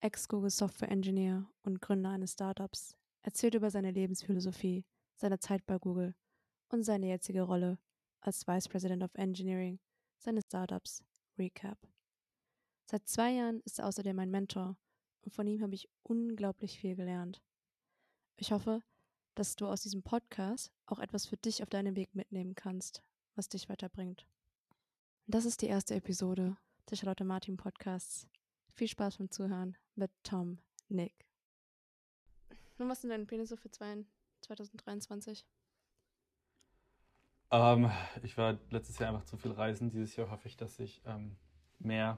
Ex-Google Software Engineer und Gründer eines Startups, erzählt über seine Lebensphilosophie, seine Zeit bei Google und seine jetzige Rolle als Vice President of Engineering seines Startups Recap. Seit 2 Jahren ist er außerdem mein Mentor und von ihm habe ich unglaublich viel gelernt. Ich hoffe, dass du aus diesem Podcast auch etwas für dich auf deinem Weg mitnehmen kannst, was dich weiterbringt. Das ist die erste Episode des Charlotte Martin Podcasts. Viel Spaß beim Zuhören mit Tom Nick. Und was sind deine Pläne so für 2023? Ich war letztes Jahr einfach zu viel reisen. Dieses Jahr hoffe ich, dass ich mehr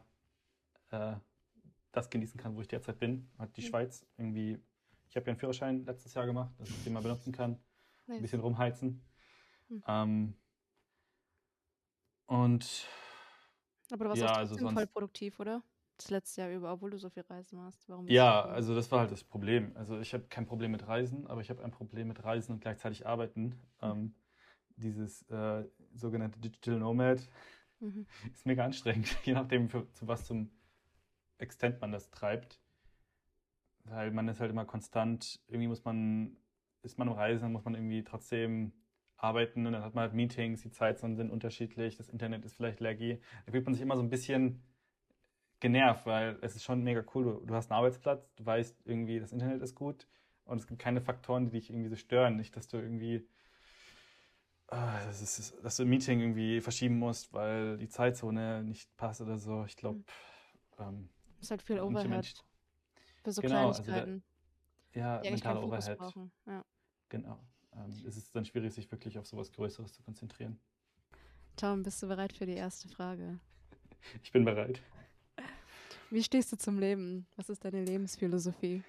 das genießen kann, wo ich derzeit bin. Hat die Schweiz irgendwie. Ich habe ja einen Führerschein letztes Jahr gemacht, dass ich den mal benutzen kann. Ein bisschen rumheizen. Und Aber du warst ja, auch also trotzdem voll sonst. produktiv, oder? Das letzte Jahr über, obwohl du so viel reisen warst. Warum bist Ja, du? also das war halt das Problem. Also ich habe kein Problem mit Reisen, aber ich habe ein Problem mit Reisen und gleichzeitig arbeiten. Dieses sogenannte Digital Nomad Mhm. ist mega anstrengend, je nachdem, zu was zum Extent man das treibt. Weil man ist halt immer konstant, irgendwie ist man am Reisen, dann muss man irgendwie trotzdem arbeiten und dann hat man halt Meetings, die Zeitzonen sind unterschiedlich, das Internet ist vielleicht laggy. Da fühlt man sich immer so ein bisschen genervt, weil es ist schon mega cool. Du hast einen Arbeitsplatz, du weißt irgendwie, das Internet ist gut und es gibt keine Faktoren, die dich irgendwie so stören. Nicht, dass du irgendwie, dass du ein Meeting irgendwie verschieben musst, weil die Zeitzone nicht passt oder so. Ich glaube, Es ist halt viel manche Menschen, Overhead für so genau, also da, Kleinigkeiten, ja, die eigentlich keinen mentaler Fokus Overhead. brauchen. Ja. Genau. Es ist dann schwierig, sich wirklich auf sowas Größeres zu konzentrieren. Tom, bist du bereit für die erste Frage? Ich bin bereit. Wie stehst du zum Leben? Was ist deine Lebensphilosophie?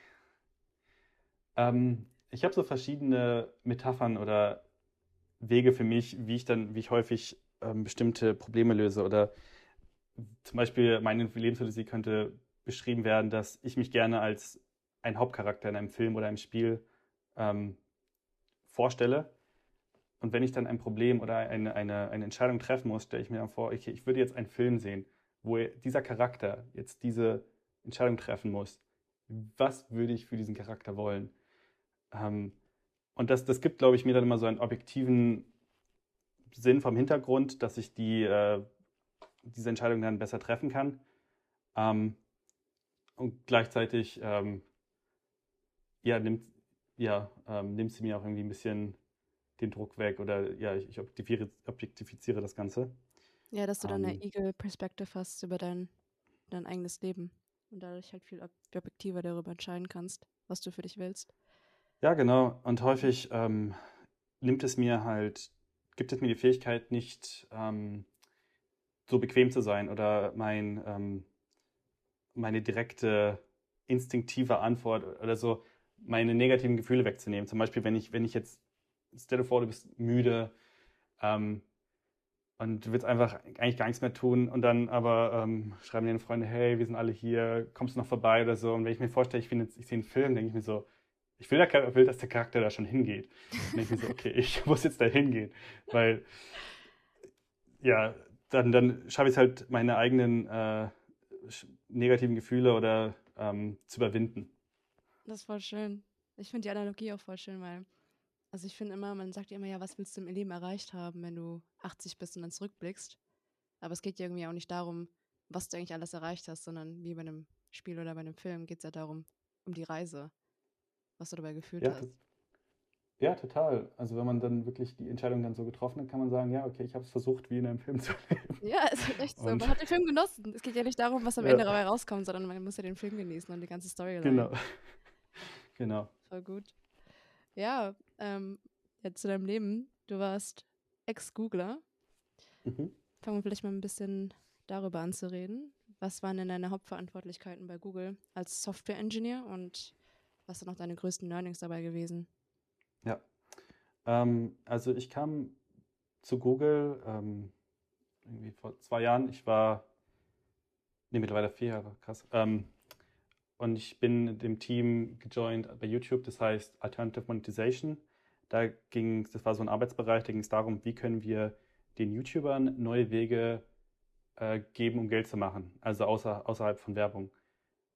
Ich habe so verschiedene Metaphern oder Wege für mich, wie ich häufig bestimmte Probleme löse. Oder zum Beispiel meine Lebensphilosophie könnte beschrieben werden, dass ich mich gerne als ein Hauptcharakter in einem Film oder einem Spiel ähm, vorstelle. Und wenn ich dann ein Problem oder eine Entscheidung treffen muss, stelle ich mir dann vor, okay, ich würde jetzt einen Film sehen, wo dieser Charakter jetzt diese Entscheidung treffen muss. Was würde ich für diesen Charakter wollen? Ähm, und das gibt, glaube ich, mir dann immer so einen objektiven Sinn vom Hintergrund, dass ich diese Entscheidung dann besser treffen kann. Ähm, und gleichzeitig ja, nimmt sie mir auch irgendwie ein bisschen den Druck weg oder ja, ich objektifiziere das Ganze. Ja, dass du dann eine Ähm, Eagle-Perspective hast über dein eigenes Leben und dadurch halt viel objektiver darüber entscheiden kannst, was du für dich willst. ja, genau. Und häufig nimmt es mir halt, gibt es mir die Fähigkeit, nicht so bequem zu sein oder meine direkte instinktive Antwort oder so meine negativen Gefühle wegzunehmen. Zum Beispiel, wenn ich jetzt, stell dir vor, du bist müde ähm, und du willst einfach eigentlich gar nichts mehr tun und dann aber schreiben deine Freunde, hey, wir sind alle hier, kommst du noch vorbei oder so. Und wenn ich mir vorstelle, ich sehe einen Film, denke ich mir so, will, dass der Charakter da schon hingeht. Und denke ich mir so, okay, ich muss jetzt da hingehen, weil ja, dann schaffe ich es halt, meine eigenen negativen Gefühle oder zu überwinden. Das ist voll schön. Ich finde die Analogie auch voll schön, weil, also ich finde immer, man sagt ja immer, ja, was willst du im Leben erreicht haben, wenn du 80 bist und dann zurückblickst? Aber es geht ja irgendwie auch nicht darum, was du eigentlich alles erreicht hast, sondern wie bei einem Spiel oder bei einem Film geht es ja darum, um die Reise, was du dabei gefühlt Ja, hast. ja, total. Also wenn man dann wirklich die Entscheidung dann so getroffen hat, kann man sagen, ja, okay, ich habe es versucht, wie in einem Film zu leben. Ja, es ist echt so. Und Man hat den Film genossen. Es geht ja nicht darum, was am ja, Ende dabei rauskommt, sondern man muss ja den Film genießen und die ganze Storyline. genau, genau. Voll gut. Ja, jetzt zu deinem Leben. Du warst Ex-Googler. Mhm. Fangen wir vielleicht mal ein bisschen darüber an zu reden. Was waren denn deine Hauptverantwortlichkeiten bei Google als Software-Engineer und was sind auch deine größten Learnings dabei gewesen? Ja, also ich kam zu Google irgendwie vor 2 Jahren. Nee, mittlerweile 4 Jahre, krass. Und ich bin in dem Team gejoint bei YouTube, das heißt Alternative Monetization. Das war so ein Arbeitsbereich, da ging es darum, wie können wir den YouTubern neue Wege geben, um Geld zu machen, also außerhalb von Werbung.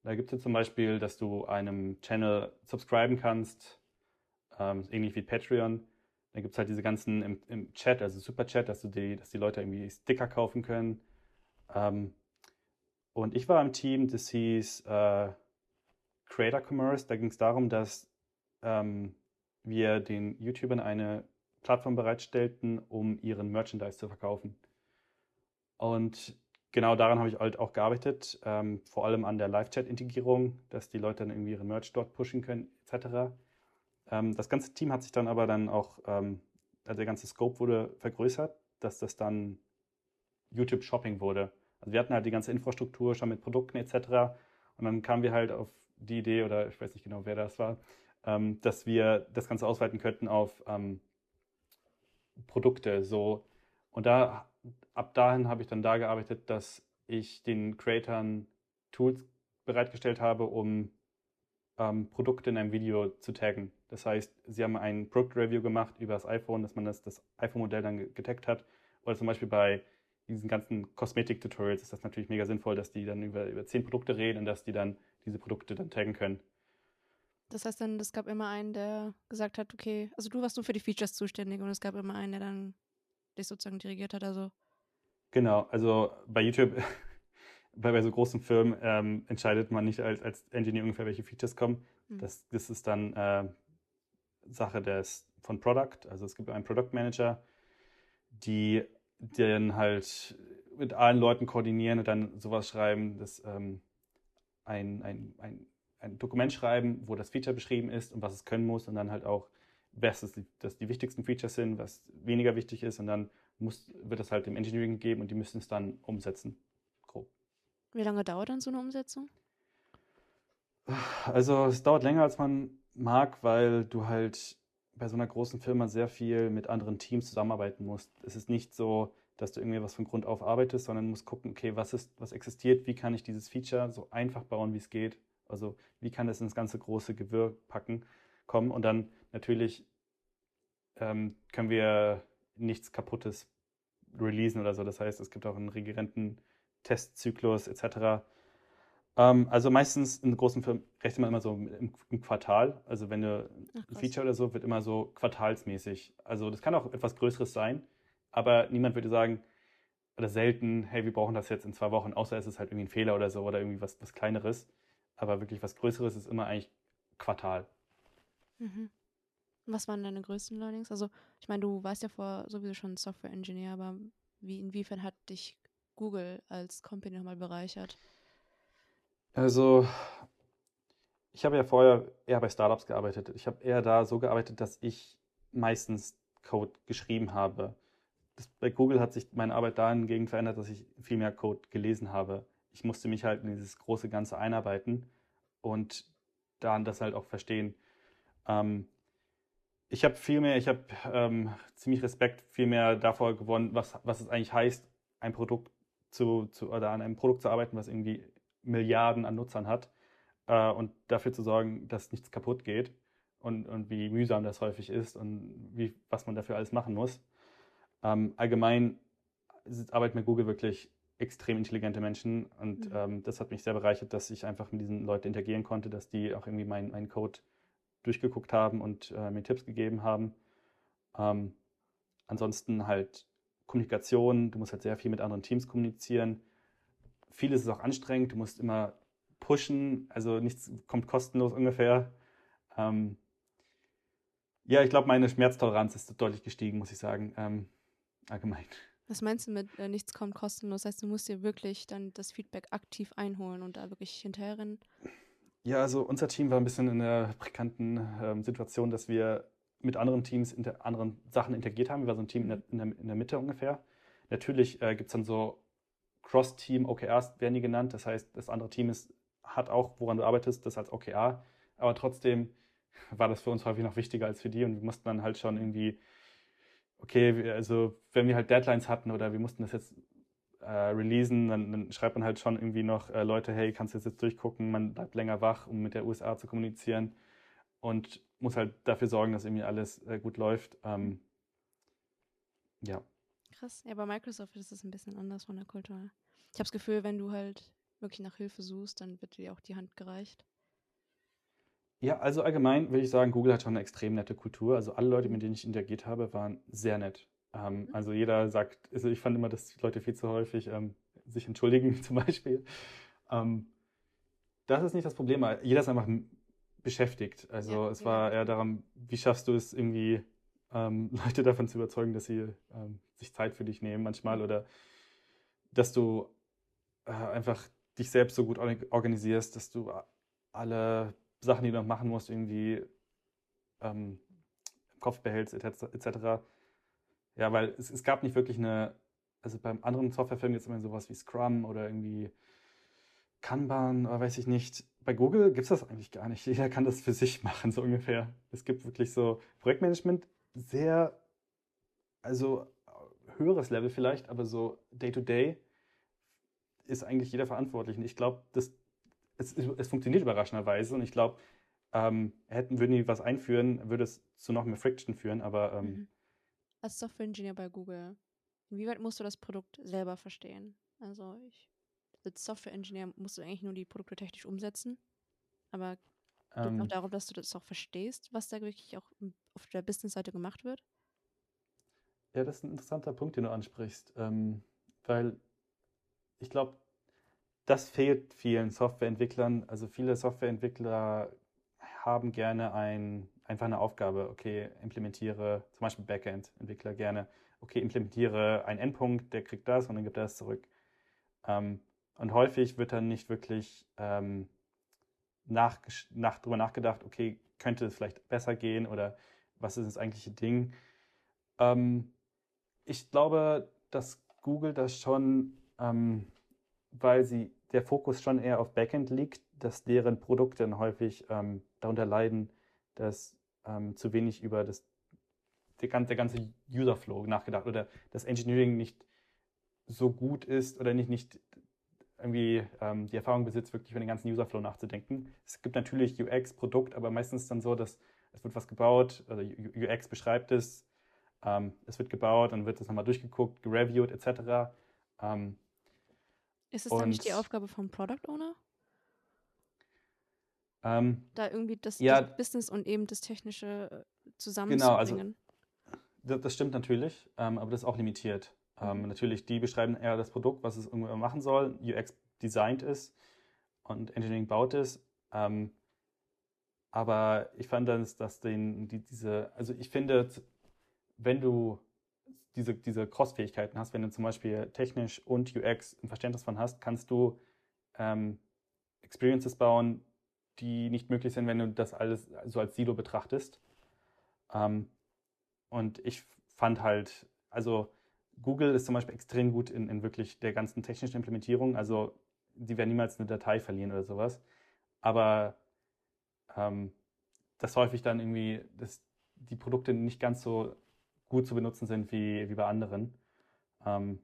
Da gibt es zum Beispiel, dass du einem Channel subscriben kannst, ähnlich wie Patreon. Da gibt es halt diese ganzen im Chat, also Superchat, dass die Leute irgendwie Sticker kaufen können. Ähm, und ich war im Team, das hieß Creator Commerce. Da ging es darum, dass wir den YouTubern eine Plattform bereitstellten, um ihren Merchandise zu verkaufen. Und genau daran habe ich halt auch gearbeitet, vor allem an der Live-Chat-Integrierung, dass die Leute dann irgendwie ihre Merch dort pushen können, etc. Das ganze Team hat sich dann aber dann auch, also der ganze Scope wurde vergrößert, dass das dann YouTube Shopping wurde. Also wir hatten halt die ganze Infrastruktur schon mit Produkten etc. Und dann kamen wir halt auf die Idee, oder ich weiß nicht genau, wer das war, dass wir das Ganze ausweiten könnten auf Produkte. So. Und ab dahin habe ich dann da gearbeitet, dass ich den Creatoren Tools bereitgestellt habe, um Produkte in einem Video zu taggen. Das heißt, sie haben ein Product-Review gemacht über das iPhone, dass man das iPhone-Modell dann getaggt hat. Oder zum Beispiel bei diesen ganzen Kosmetik-Tutorials ist das natürlich mega sinnvoll, dass die dann über 10 Produkte reden und dass die dann diese Produkte dann taggen können. Das heißt dann, es gab immer einen, der gesagt hat, okay, also du warst nur für die Features zuständig und es gab immer einen, der dann dich sozusagen dirigiert hat, also. Genau, also bei YouTube, bei so großen Firmen entscheidet man nicht als Engineer ungefähr, welche Features kommen. Das ist dann Sache von Product. Also es gibt einen Product Manager, die dann halt mit allen Leuten koordinieren und dann sowas schreiben, dass ein Dokument schreiben, wo das Feature beschrieben ist und was es können muss und dann halt auch, dass die wichtigsten Features sind, was weniger wichtig ist und dann wird das halt dem Engineering gegeben und die müssen es dann umsetzen. Grob. Wie lange dauert dann so eine Umsetzung? Also es dauert länger, als man mag, weil du halt bei so einer großen Firma sehr viel mit anderen Teams zusammenarbeiten musst. Es ist nicht so, dass du irgendwie was von Grund auf arbeitest, sondern musst gucken, okay, was existiert, wie kann ich dieses Feature so einfach bauen, wie es geht. Also wie kann das ins ganze große Gewirr kommen und dann natürlich können wir nichts Kaputtes releasen oder so. Das heißt, es gibt auch einen regierenden Testzyklus etc. Also meistens in großen Firmen rechnet man immer so im Quartal. Also wenn du ein Feature oder so, wird immer so quartalsmäßig. Also das kann auch etwas Größeres sein, aber niemand würde sagen, oder selten, hey, wir brauchen das jetzt in 2 Wochen, außer es ist halt irgendwie ein Fehler oder so oder irgendwie was Kleineres. Aber wirklich was Größeres ist immer eigentlich Quartal. Mhm. Was waren deine größten Learnings? Also, ich meine, du warst ja vorher sowieso schon Software-Engineer, aber inwiefern hat dich Google als Company nochmal bereichert? Also ich habe ja vorher eher bei Startups gearbeitet. Ich habe eher da so gearbeitet, dass ich meistens Code geschrieben habe. Bei Google hat sich meine Arbeit dahingehend verändert, dass ich viel mehr Code gelesen habe. Ich musste mich halt in dieses große Ganze einarbeiten und dann das halt auch verstehen. Ähm, ich habe ziemlich Respekt viel mehr davor gewonnen, was es eigentlich heißt, ein Produkt oder an einem Produkt zu arbeiten, was irgendwie Milliarden an Nutzern hat und dafür zu sorgen, dass nichts kaputt geht und wie mühsam das häufig ist und was man dafür alles machen muss. Allgemein arbeiten mit Google wirklich extrem intelligente Menschen und das hat mich sehr bereichert, dass ich einfach mit diesen Leuten interagieren konnte, dass die auch irgendwie meinen Code durchgeguckt haben und mir Tipps gegeben haben. Ähm, ansonsten halt Kommunikation, du musst halt sehr viel mit anderen Teams kommunizieren. Vieles ist auch anstrengend, du musst immer pushen, also nichts kommt kostenlos ungefähr. Ähm, ja, ich glaube, meine Schmerztoleranz ist deutlich gestiegen, muss ich sagen, allgemein. Was meinst du mit nichts kommt kostenlos? Das heißt, du musst dir wirklich dann das Feedback aktiv einholen und da wirklich hinterherrennen? Ja, also unser Team war ein bisschen in der pikanten Situation, dass wir mit anderen Teams anderen Sachen interagiert haben. Wir waren so ein Team in der Mitte ungefähr. Natürlich gibt es dann so Cross-Team OKRs, werden die genannt. Das heißt, das andere Team hat auch, woran du arbeitest, das als OKR. Aber trotzdem war das für uns häufig noch wichtiger als für die und wir mussten dann halt schon irgendwie, okay, also wenn wir halt Deadlines hatten oder wir mussten das jetzt releasen, dann schreibt man halt schon irgendwie noch Leute, hey, kannst du das jetzt durchgucken? Man bleibt länger wach, um mit der USA zu kommunizieren und muss halt dafür sorgen, dass irgendwie alles gut läuft. Ja. Krass. Ja, bei Microsoft ist es ein bisschen anders von der Kultur. Ich habe das Gefühl, wenn du halt wirklich nach Hilfe suchst, dann wird dir auch die Hand gereicht. Ja, also allgemein würde ich sagen, Google hat schon eine extrem nette Kultur. Also alle Leute, Mhm. mit denen ich interagiert habe, waren sehr nett. Mhm. Also jeder sagt, also ich fand immer, dass die Leute viel zu häufig sich entschuldigen zum Beispiel. Ähm, Das ist nicht das Problem. Jeder ist einfach beschäftigt. Ja, Also es jeder war eher beschäftigt. daran, wie schaffst du es irgendwie, Leute davon zu überzeugen, dass sie sich Zeit für dich nehmen manchmal Mhm. oder dass du einfach dich selbst so gut organisierst, dass du alle Sachen, die du noch machen musst, irgendwie im Kopf behältst, etc. Ja, weil es gab nicht wirklich also beim anderen Softwarefirmen jetzt immer sowas wie Scrum oder irgendwie Kanban oder weiß ich nicht. Bei Google gibt es das eigentlich gar nicht. Jeder kann das für sich machen, so ungefähr. Es gibt wirklich so Projektmanagement, sehr, also höheres Level vielleicht, aber so Day-to-Day ist eigentlich jeder verantwortlich. Und ich glaube, es funktioniert überraschenderweise. Und ich glaube, würden die was einführen, würde es zu noch mehr Friction führen. Aber Mhm. Als Software-Ingenieur bei Google, inwieweit musst du das Produkt selber verstehen? Also als Software-Ingenieur musst du eigentlich nur die Produkte technisch umsetzen, aber geht es auch ähm, darum, dass du das auch verstehst, was da wirklich auch auf der Business-Seite gemacht wird? ja, das ist ein interessanter Punkt, den du ansprichst. Weil ich glaube, das fehlt vielen Softwareentwicklern. Also viele Softwareentwickler haben gerne einfach eine Aufgabe. Okay, implementiere, zum Beispiel Backend-Entwickler gerne. Okay, implementiere einen Endpunkt, der kriegt das und dann gibt er das zurück. Ähm, und häufig wird dann nicht wirklich drüber nachgedacht, okay, könnte es vielleicht besser gehen oder was ist das eigentliche Ding. Ähm, Ich glaube, dass Google das schon, weil der Fokus schon eher auf Backend liegt, dass deren Produkte dann häufig darunter leiden, dass zu wenig über der ganze User-Flow nachgedacht oder das Engineering nicht so gut ist oder nicht irgendwie die Erfahrung besitzt, wirklich über den ganzen User-Flow nachzudenken. Es gibt natürlich UX, Produkt, aber meistens dann so, dass es wird was gebaut, also UX beschreibt es wird gebaut, dann wird es nochmal durchgeguckt, gereviewt etc. Ähm, Ist es dann nicht die und Aufgabe vom Product Owner, ähm, da irgendwie das ja, Business und eben das Technische genau, also zusammenzubringen? das stimmt natürlich, aber das ist auch limitiert. Mhm. Natürlich, die beschreiben eher das Produkt, was es irgendwann machen soll, UX designt ist und Engineering baut es. Aber ich fand, dass also ich finde, wenn du diese Cross-Fähigkeiten hast, wenn du zum Beispiel technisch und UX ein Verständnis von hast, kannst du ähm, Experiences bauen, die nicht möglich sind, wenn du das alles so als Silo betrachtest. Ähm, und ich fand halt, also Google ist zum Beispiel extrem gut in wirklich der ganzen technischen Implementierung. Also die werden niemals eine Datei verlieren oder sowas. Aber ähm, dass häufig dann irgendwie die Produkte nicht ganz so gut zu benutzen sind wie bei anderen. Ähm,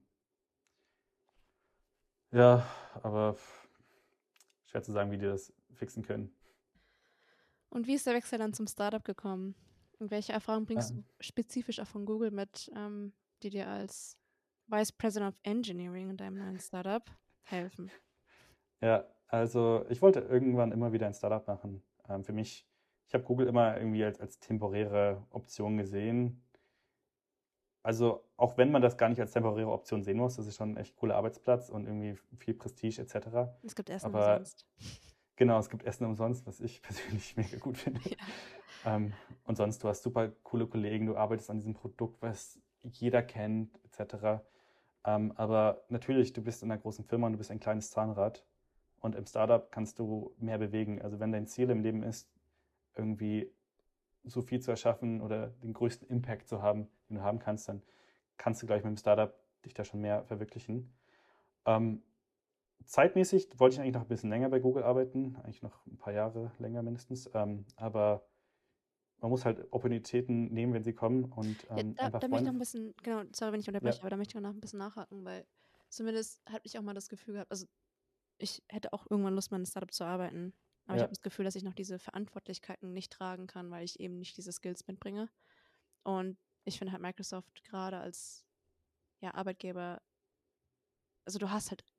ja, aber schwer zu sagen, wie die das fixen können. Und wie ist der Wechsel dann zum Startup gekommen? Und welche Erfahrungen Ja, bringst du spezifisch auch von Google mit, die dir als Vice President of Engineering in deinem neuen Startup helfen? ja, also ich wollte irgendwann immer wieder ein Startup machen. Für mich, ich habe Google immer irgendwie als temporäre Option gesehen. Also auch wenn man das gar nicht als temporäre Option sehen muss, das ist schon ein echt cooler Arbeitsplatz und irgendwie viel Prestige etc. Es gibt Essen Aber umsonst. genau, es gibt Essen umsonst, was ich persönlich mega gut finde. Ja. Und sonst, du hast super coole Kollegen, du arbeitest an diesem Produkt, was jeder kennt, etc. Aber natürlich, du bist in einer großen Firma und du bist ein kleines Zahnrad. Und im Startup kannst du mehr bewegen. Also wenn dein Ziel im Leben ist, irgendwie so viel zu erschaffen oder den größten Impact zu haben, den du haben kannst, dann kannst du gleich mit dem Startup dich da schon mehr verwirklichen. Ähm, Zeitmäßig wollte ich eigentlich noch ein bisschen länger bei Google arbeiten, eigentlich noch ein paar Jahre länger mindestens. Aber man muss halt Opportunitäten nehmen, wenn sie kommen und Ja, einfach da möchte ich Freunde. noch ein bisschen, genau, sorry, wenn ich Ja, unterbreche, aber da möchte ich auch noch ein bisschen nachhaken, weil zumindest hatte ich auch mal das Gefühl gehabt, also ich hätte auch irgendwann Lust, mal in einem Startup zu arbeiten, aber ich ja, habe das Gefühl, dass ich noch diese Verantwortlichkeiten nicht tragen kann, weil ich eben nicht diese Skills mitbringe. Und ich finde halt Microsoft gerade als ja, Arbeitgeber, also du hast halt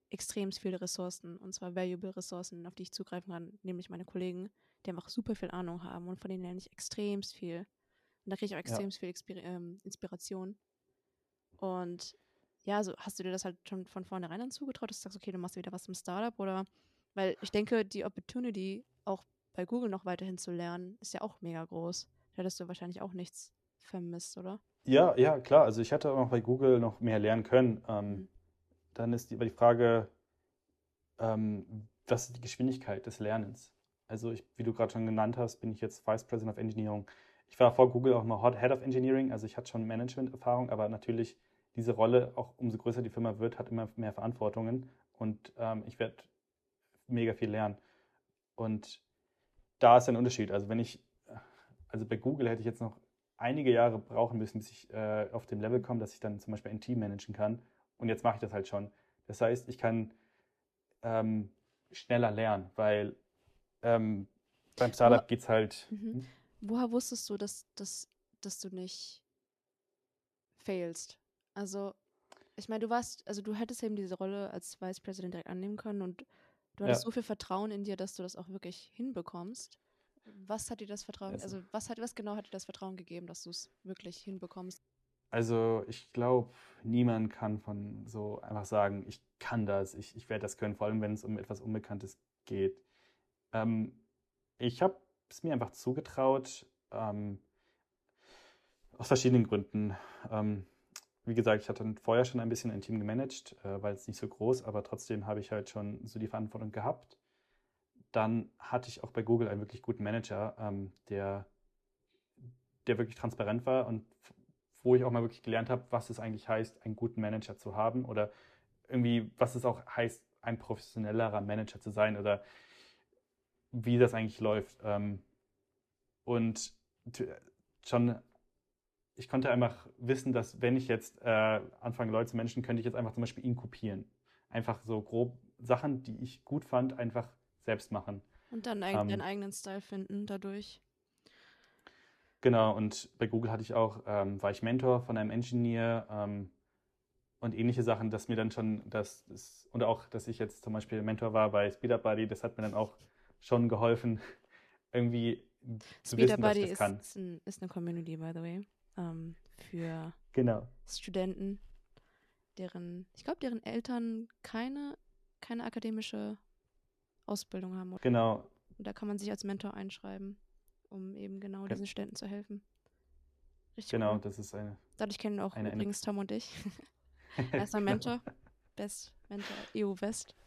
extrem viele Ressourcen, und zwar valuable Ressourcen, auf die ich zugreifen kann, nämlich meine Kollegen, die einfach super viel Ahnung haben und von denen lerne ich extrem viel. Und da kriege ich auch Ja. extrem viel Inspiration. Und ja, also hast du dir das halt schon von vornherein dann zugetraut, dass du sagst, okay, du machst wieder was im Startup, oder? Weil ich denke, die Opportunity, auch bei Google noch weiterhin zu lernen, ist ja auch mega groß. Da hättest du wahrscheinlich auch nichts vermisst, oder? Ja, ja, klar. Also ich hätte auch noch bei Google noch mehr lernen können. Mhm. Dann ist aber die Frage, was ist die Geschwindigkeit des Lernens? Also ich, wie du gerade schon genannt hast, bin ich jetzt Vice President of Engineering. Ich war vor Google auch mal Head of Engineering, also ich hatte schon Management-Erfahrung, aber natürlich diese Rolle, auch umso größer die Firma wird, hat immer mehr Verantwortungen und ich werde mega viel lernen. Und da ist ein Unterschied. Also bei Google hätte ich jetzt noch einige Jahre brauchen müssen, bis ich auf dem Level komme, dass ich dann zum Beispiel ein Team managen kann. Und jetzt mache ich das halt schon. Das heißt, ich kann ähm, schneller lernen, weil ähm, beim Wo, Startup geht es halt. mhm. Woher wusstest du, dass du nicht failst? Also, ich meine, also du hättest eben diese Rolle als Vice President direkt annehmen können, und du hattest Ja, so viel Vertrauen in dir, dass du das auch wirklich hinbekommst. Was hat dir das Vertrauen, also, also was genau hat dir das Vertrauen gegeben, dass du es wirklich hinbekommst? also ich glaube, niemand kann von so einfach sagen, ich kann das, ich werde das können, vor allem wenn es um etwas Unbekanntes geht. Ähm, Ich habe es mir einfach zugetraut, aus verschiedenen Gründen. Ähm, Wie gesagt, ich hatte vorher schon ein bisschen ein Team gemanagt, weil es nicht so groß, aber trotzdem habe ich halt schon so die Verantwortung gehabt. Dann hatte ich auch bei Google einen wirklich guten Manager, der wirklich transparent war und wo ich auch mal wirklich gelernt habe, was es eigentlich heißt, einen guten Manager zu haben oder irgendwie, was es auch heißt, ein professionellerer Manager zu sein oder wie das eigentlich läuft. Und schon, ich konnte einfach wissen, dass wenn ich jetzt anfange, Leute zu managen, könnte ich jetzt einfach zum Beispiel ihn kopieren. Einfach so grob Sachen, die ich gut fand, einfach selbst machen. Und dann deinen Ähm, eigenen Style finden dadurch. genau, und bei Google hatte ich auch, war ich Mentor von einem Engineer und ähnliche Sachen, dass mir dann schon, und auch, dass ich jetzt zum Beispiel Mentor war bei SpeedUp Buddy, das hat mir dann auch schon geholfen, irgendwie zu Speeder wissen, dass ich Buddy das kann. ist eine Community, by the way, für Genau, Studenten, ich glaube, deren Eltern keine akademische Ausbildung haben. genau, Und da kann man sich als Mentor einschreiben, um eben genau gen- diesen Studenten zu helfen. Richtig genau, cool. das ist Dadurch kennen auch eine übrigens Tom und ich. Er ist mein genau, Mentor, Best Mentor, EU West.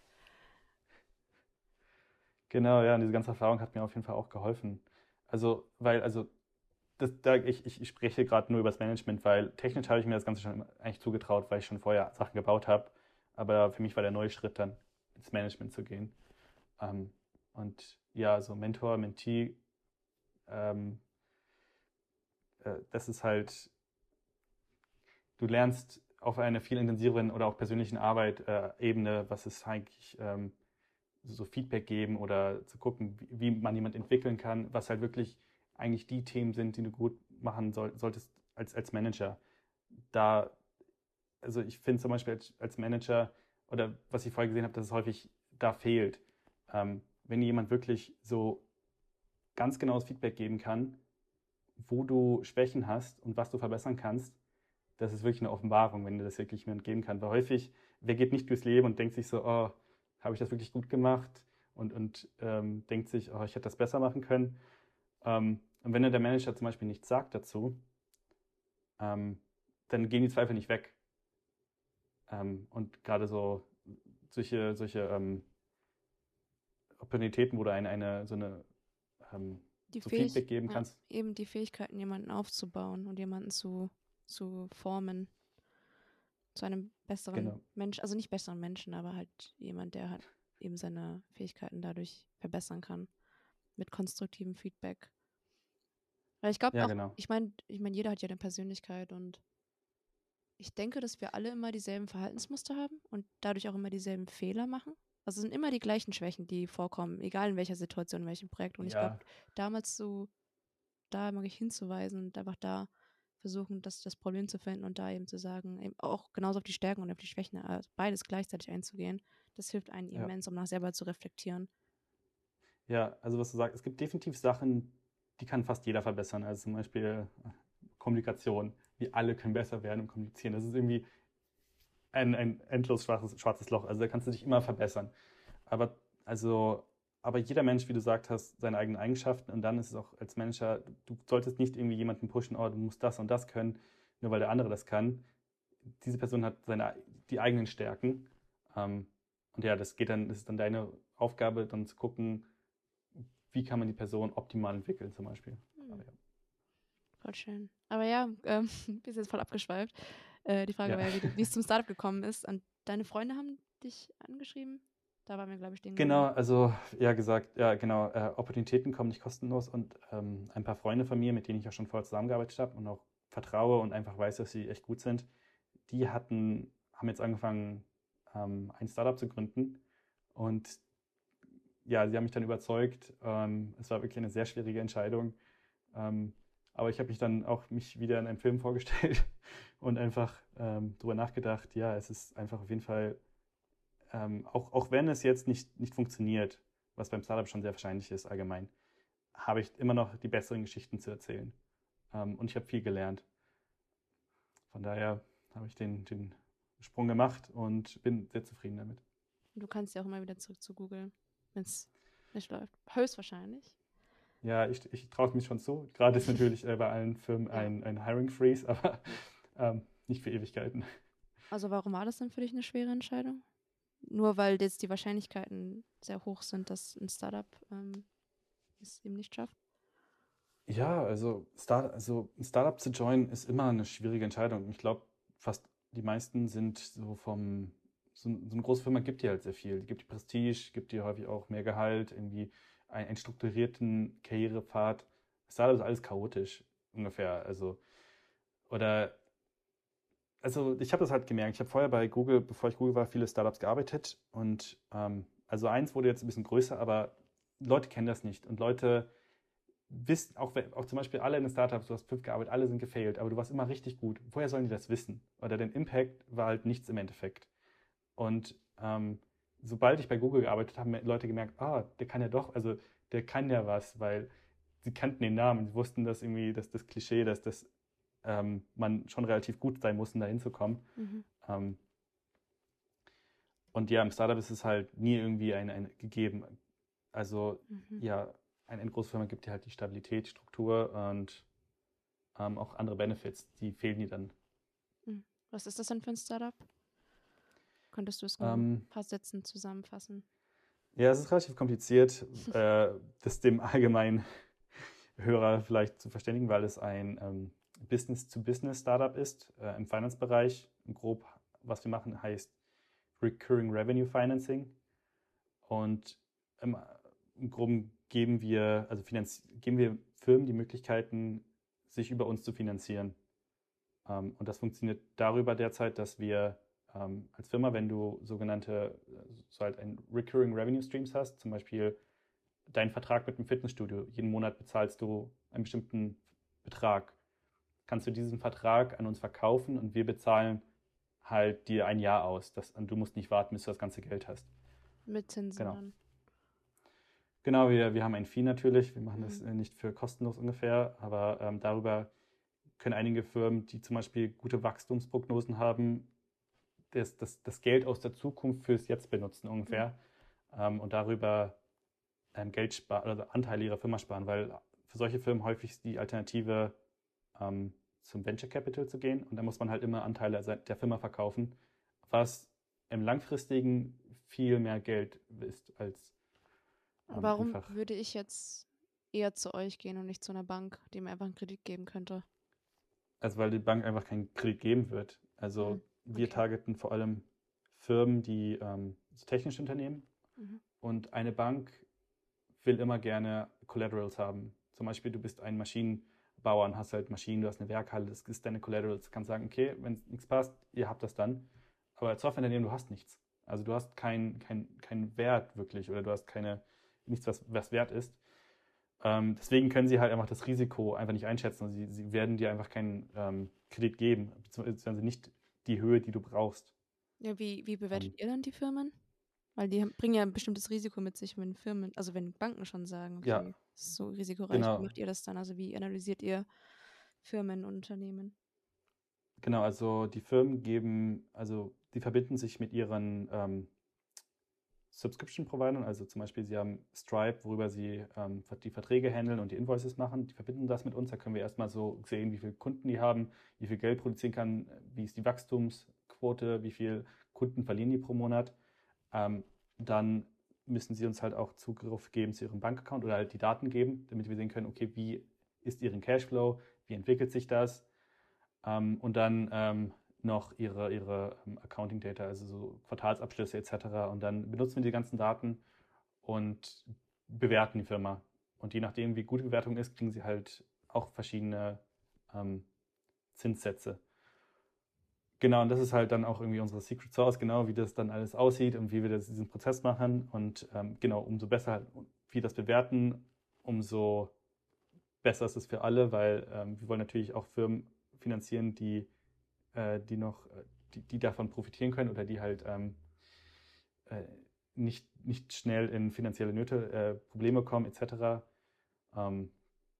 genau, ja, und diese ganze Erfahrung hat mir auf jeden Fall auch geholfen. Also ich spreche gerade nur über das Management, weil technisch habe ich mir das Ganze schon eigentlich zugetraut, weil ich schon vorher Sachen gebaut habe. Aber für mich war der neue Schritt dann ins Management zu gehen. Ähm, und ja, so Mentor, Mentee, ähm, das ist halt, du lernst auf einer viel intensiveren oder auch persönlichen Arbeit Ebene, was ist eigentlich so Feedback geben oder zu gucken, wie man jemand entwickeln kann, was halt wirklich eigentlich die Themen sind, die du gut machen solltest als Manager. Da, also ich finde zum Beispiel als Manager oder was ich vorher gesehen habe, dass es häufig da fehlt. Wenn jemand wirklich so ganz genaues Feedback geben kann, wo du Schwächen hast und was du verbessern kannst, das ist wirklich eine Offenbarung, wenn dir das wirklich jemand geben kann. Weil häufig, wer geht nicht durchs Leben und denkt sich so, oh, habe ich das wirklich gut gemacht? Und denkt sich, oh, ich hätte das besser machen können. Und wenn dann der Manager zum Beispiel nichts sagt dazu, ähm, dann gehen die Zweifel nicht weg. Und gerade so solche Opportunitäten, wo du Die so Feedback geben ja, kannst. eben die Fähigkeiten, jemanden aufzubauen und jemanden zu formen, zu einem besseren Genau. Mensch, also nicht besseren Menschen, aber halt jemand, der halt eben seine Fähigkeiten dadurch verbessern kann, mit konstruktivem Feedback. Weil ich glaube Ja, auch, genau. jeder hat ja eine Persönlichkeit, und ich denke, dass wir alle immer dieselben Verhaltensmuster haben und dadurch auch immer dieselben Fehler machen. Also es sind immer die gleichen Schwächen, die vorkommen, egal in welcher Situation, in welchem Projekt. Und ich glaube, Ja, damals da mag ich hinzuweisen und einfach da versuchen, das Problem zu finden und da eben zu sagen, eben auch genauso auf die Stärken und auf die Schwächen, also beides gleichzeitig einzugehen. Das hilft einem Ja. immens, um nach selber zu reflektieren. Ja, also was du sagst, es gibt definitiv Sachen, die kann fast jeder verbessern. Also zum Beispiel Kommunikation. Wir alle können besser werden im Kommunizieren. Das ist irgendwie ein endlos schwarzes Loch. Also da kannst du dich immer verbessern. Aber, also, aber jeder Mensch, wie du gesagt hast, seine eigenen Eigenschaften. Und dann ist es auch als Mensch, du solltest nicht irgendwie jemanden pushen, oh, du musst das und das können, nur weil der andere das kann. Diese Person hat die eigenen Stärken. Und ja, das ist dann deine Aufgabe, dann zu gucken, wie kann man die Person optimal entwickeln, zum Beispiel. Aber ja. Voll schön. Aber ja, wir sind jetzt voll abgeschweift. Die Frage Ja. war ja, wie es zum Startup gekommen ist. Und deine Freunde haben dich angeschrieben? Da waren wir, glaube ich, stehen Genau, geblieben. also ja genau, Opportunitäten kommen nicht kostenlos und ein paar Freunde von mir, mit denen ich auch schon vorher zusammengearbeitet habe und auch vertraue und einfach weiß, dass sie echt gut sind, haben jetzt angefangen, ein Startup zu gründen und ja, sie haben mich dann überzeugt. Es war wirklich eine sehr schwierige Entscheidung, ähm, aber ich habe mich wieder in einem Film vorgestellt und einfach drüber nachgedacht, ja, es ist einfach auf jeden Fall auch wenn es jetzt nicht funktioniert, was beim Startup schon sehr wahrscheinlich ist allgemein, habe ich immer noch die besseren Geschichten zu erzählen. Und ich habe viel gelernt. Von daher habe ich den Sprung gemacht und bin sehr zufrieden damit. Du kannst ja auch immer wieder zurück zu Google, wenn es nicht läuft. Höchstwahrscheinlich. Ja, ich traue es mich schon zu. Gerade ist natürlich bei allen Firmen Ja. ein Hiring Freeze, aber Ja. nicht für Ewigkeiten. Also warum war das denn für dich eine schwere Entscheidung? Nur weil jetzt die Wahrscheinlichkeiten sehr hoch sind, dass ein Startup es eben nicht schafft? Ja, also ein Startup zu joinen ist immer eine schwierige Entscheidung. Ich glaube, fast die meisten sind so eine große Firma gibt dir halt sehr viel. Die gibt dir Prestige, gibt dir häufig auch mehr Gehalt, irgendwie einen strukturierten Karrierepfad. Startup ist alles chaotisch, ungefähr. Oder, also ich habe das halt gemerkt. Ich habe vorher bei Google, bevor ich Google war, viele Startups gearbeitet und also eins wurde jetzt ein bisschen größer, aber Leute kennen das nicht und Leute wissen, auch zum Beispiel alle in den Startups, du hast 5 gearbeitet, alle sind gefailt, aber du warst immer richtig gut. Woher sollen die das wissen? Oder dein Impact war halt nichts im Endeffekt. Und sobald ich bei Google gearbeitet habe, haben Leute gemerkt, der kann ja doch, also der kann ja was, weil sie kannten den Namen, sie wussten, dass irgendwie das Klischee, dass man schon relativ gut sein muss, um da hinzukommen. Mhm. Ähm, und ja, im Startup ist es halt nie irgendwie ein gegeben. Also Mhm. ja, eine große Firma gibt dir halt die Stabilität, die Struktur und auch andere Benefits, die fehlen dir dann. Mhm. Was ist das denn für ein Startup? Könntest du es in ein Ähm, paar Sätzen zusammenfassen? ja, es ist relativ kompliziert, das dem allgemeinen Hörer vielleicht zu verständigen, weil es ein Business-to-Business-Startup ist, im Finance-Bereich. Grob, was wir machen, heißt Recurring Revenue Financing. Und im Groben geben wir Firmen die Möglichkeiten, sich über uns zu finanzieren. Und das funktioniert darüber derzeit, dass wir als Firma, wenn du so halt ein Recurring Revenue Streams hast, zum Beispiel deinen Vertrag mit dem Fitnessstudio, jeden Monat bezahlst du einen bestimmten Betrag, kannst du diesen Vertrag an uns verkaufen und wir bezahlen halt dir ein Jahr aus. Und du musst nicht warten, bis du das ganze Geld hast. Mit Zinsen Genau. dann. Genau, wir haben ein Fee natürlich, wir machen das Mhm. nicht für kostenlos ungefähr, aber darüber können einige Firmen, die zum Beispiel gute Wachstumsprognosen haben, das Geld aus der Zukunft fürs Jetzt benutzen Mhm. ungefähr und darüber Geld sparen, also Anteile ihrer Firma sparen, weil für solche Firmen häufig ist die Alternative, zum Venture Capital zu gehen und da muss man halt immer Anteile der Firma verkaufen, was im langfristigen viel mehr Geld ist als Und warum einfach, würde ich jetzt eher zu euch gehen und nicht zu einer Bank, die mir einfach einen Kredit geben könnte? also weil die Bank einfach keinen Kredit geben wird. Mhm. Also wir Okay. targeten vor allem Firmen, so technische Unternehmen Mhm. und eine Bank will immer gerne Collaterals haben. Zum Beispiel, du bist ein Maschinenbauer und hast halt Maschinen, du hast eine Werkhalle, das ist deine Collaterals. Du kannst sagen, okay, wenn nichts passt, ihr habt das dann. Aber als Softwareunternehmen, du hast nichts. Also du hast keinen Wert wirklich oder du hast nichts, was wert ist. Deswegen können sie halt einfach das Risiko einfach nicht einschätzen. Also sie werden dir einfach keinen Kredit geben, beziehungsweise nicht die Höhe, die du brauchst. Ja, wie bewertet Ähm, ihr dann die Firmen? Weil die bringen ja ein bestimmtes Risiko mit sich, wenn Firmen, also wenn Banken schon sagen, Ja, okay, es ist so risikoreich, wie genau. macht ihr das dann? Also wie analysiert ihr Firmen und Unternehmen? Genau, also die Firmen die verbinden sich mit ihren Subscription-Providern, also zum Beispiel sie haben Stripe, worüber sie die Verträge handeln und die Invoices machen, die verbinden das mit uns, da können wir erstmal so sehen, wie viele Kunden die haben, wie viel Geld produzieren kann, wie ist die Wachstumsquote, wie viel Kunden verlieren die pro Monat. Dann müssen sie uns halt auch Zugriff geben zu ihrem Bankaccount oder halt die Daten geben, damit wir sehen können, okay, wie ist ihren Cashflow, wie entwickelt sich das, und dann noch ihre Accounting-Data, also so Quartalsabschlüsse etc. Und dann benutzen wir die ganzen Daten und bewerten die Firma. Und je nachdem, wie gut die Bewertung ist, kriegen sie halt auch verschiedene Zinssätze. Genau, und das ist halt dann auch irgendwie unsere Secret Sauce, genau wie das dann alles aussieht und wie wir diesen Prozess machen. Und genau, umso besser halt, wir das bewerten, umso besser ist es für alle, weil wir wollen natürlich auch Firmen finanzieren, die davon profitieren können oder die halt äh, nicht schnell in finanzielle Nöte, Probleme kommen, etc. Ähm,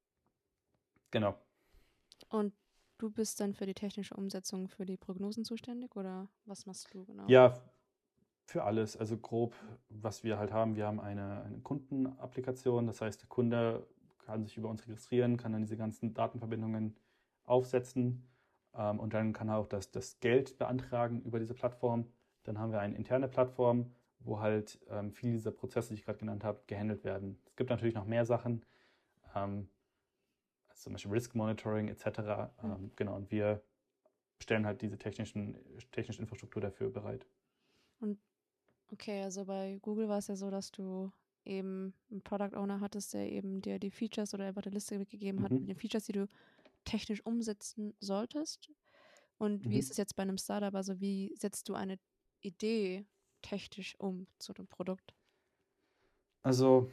genau. Und du bist dann für die technische Umsetzung für die Prognosen zuständig oder was machst du genau? Ja, für alles. Also grob, was wir halt haben, wir haben eine Kundenapplikation, das heißt, der Kunde kann sich über uns registrieren, kann dann diese ganzen Datenverbindungen aufsetzen, und dann kann er auch das Geld beantragen über diese Plattform. Dann haben wir eine interne Plattform, wo halt viele dieser Prozesse, die ich gerade genannt habe, gehandelt werden. Es gibt natürlich noch mehr Sachen, ähm, also zum Beispiel Risk Monitoring etc. Genau, und wir stellen halt diese technische Infrastruktur dafür bereit. Und okay, also bei Google war es ja so, dass du eben einen Product Owner hattest, der eben dir die Features oder einfach eine Liste mitgegeben hat mit Mhm. den Features, die du technisch umsetzen solltest. Und wie ist Mhm. es jetzt bei einem Startup? Also wie setzt du eine Idee technisch um zu dem Produkt? Also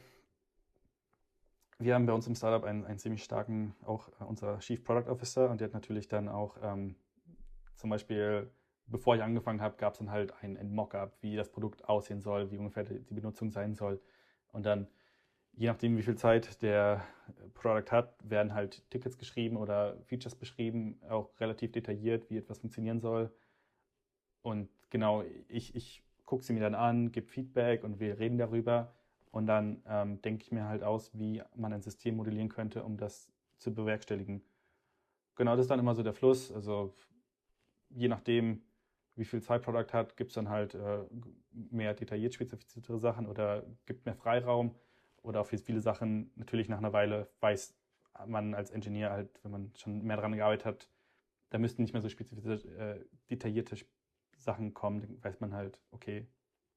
wir haben bei uns im Startup einen ziemlich starken, auch unser Chief Product Officer, und der hat natürlich dann auch zum Beispiel, bevor ich angefangen habe, gab es dann halt ein Mockup, wie das Produkt aussehen soll, wie ungefähr die Benutzung sein soll. Und dann, je nachdem, wie viel Zeit der Product hat, werden halt Tickets geschrieben oder Features beschrieben, auch relativ detailliert, wie etwas funktionieren soll. Und genau, ich gucke sie mir dann an, gebe Feedback und wir reden darüber. Und dann denke ich mir halt aus, wie man ein System modellieren könnte, um das zu bewerkstelligen. Genau, das ist dann immer so der Fluss. Also je nachdem, wie viel Zeit Product hat, gibt es dann halt mehr detailliert spezifiziertere Sachen oder gibt mehr Freiraum. Oder auch für viele Sachen natürlich nach einer Weile weiß man als Engineer halt, wenn man schon mehr daran gearbeitet hat, da müssten nicht mehr so spezifizierte, detaillierte Sachen kommen. Dann weiß man halt, okay,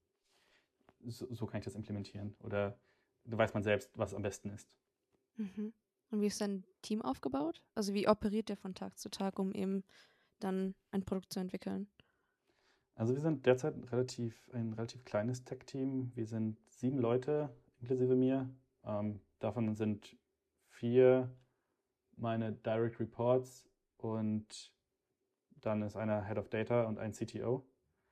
so kann ich das implementieren. Oder da weiß man selbst, was am besten ist. Mhm. Und wie ist dein Team aufgebaut? Also wie operiert ihr von Tag zu Tag, um eben dann ein Produkt zu entwickeln? Also wir sind derzeit ein relativ kleines Tech-Team. Wir sind 7 Leute, inklusive mir. Davon sind 4 meine Direct Reports und dann ist einer Head of Data und ein CTO.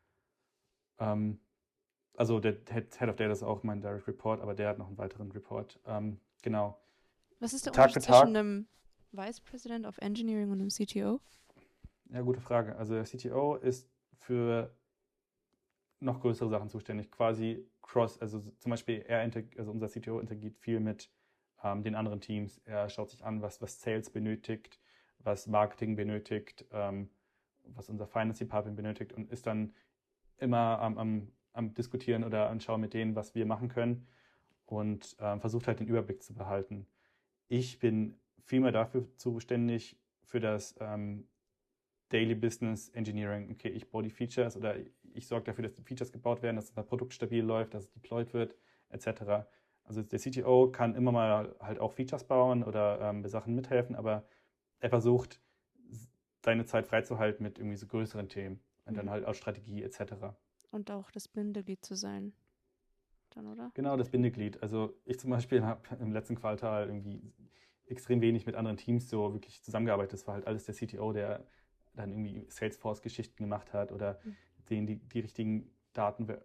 Also der Head of Data ist auch mein Direct Report, aber der hat noch einen weiteren Report. Genau. Was ist der Tag Unterschied für zwischen Tag, einem Vice President of Engineering und einem CTO? ja, gute Frage. Also der CTO ist für noch größere Sachen zuständig, quasi also zum Beispiel also unser CTO interagiert viel mit den anderen Teams. Er schaut sich an, was Sales benötigt, was Marketing benötigt, was unser Finance Department benötigt und ist dann immer am Diskutieren oder anschauen mit denen, was wir machen können und versucht halt den Überblick zu behalten. Ich bin vielmehr dafür zuständig für das Daily Business Engineering. Okay, ich baue die Features oder ich sorge dafür, dass die Features gebaut werden, dass das Produkt stabil läuft, dass es deployed wird, etc. Also der CTO kann immer mal halt auch Features bauen oder bei Sachen mithelfen, aber er versucht, seine Zeit freizuhalten mit irgendwie so größeren Themen und dann Mhm. halt auch Strategie etc. Und auch das Bindeglied zu sein, dann, oder? Genau, das Bindeglied. Also ich zum Beispiel habe im letzten Quartal irgendwie extrem wenig mit anderen Teams so wirklich zusammengearbeitet. Das war halt alles der CTO, der dann irgendwie Salesforce-Geschichten gemacht hat oder denen die richtigen Daten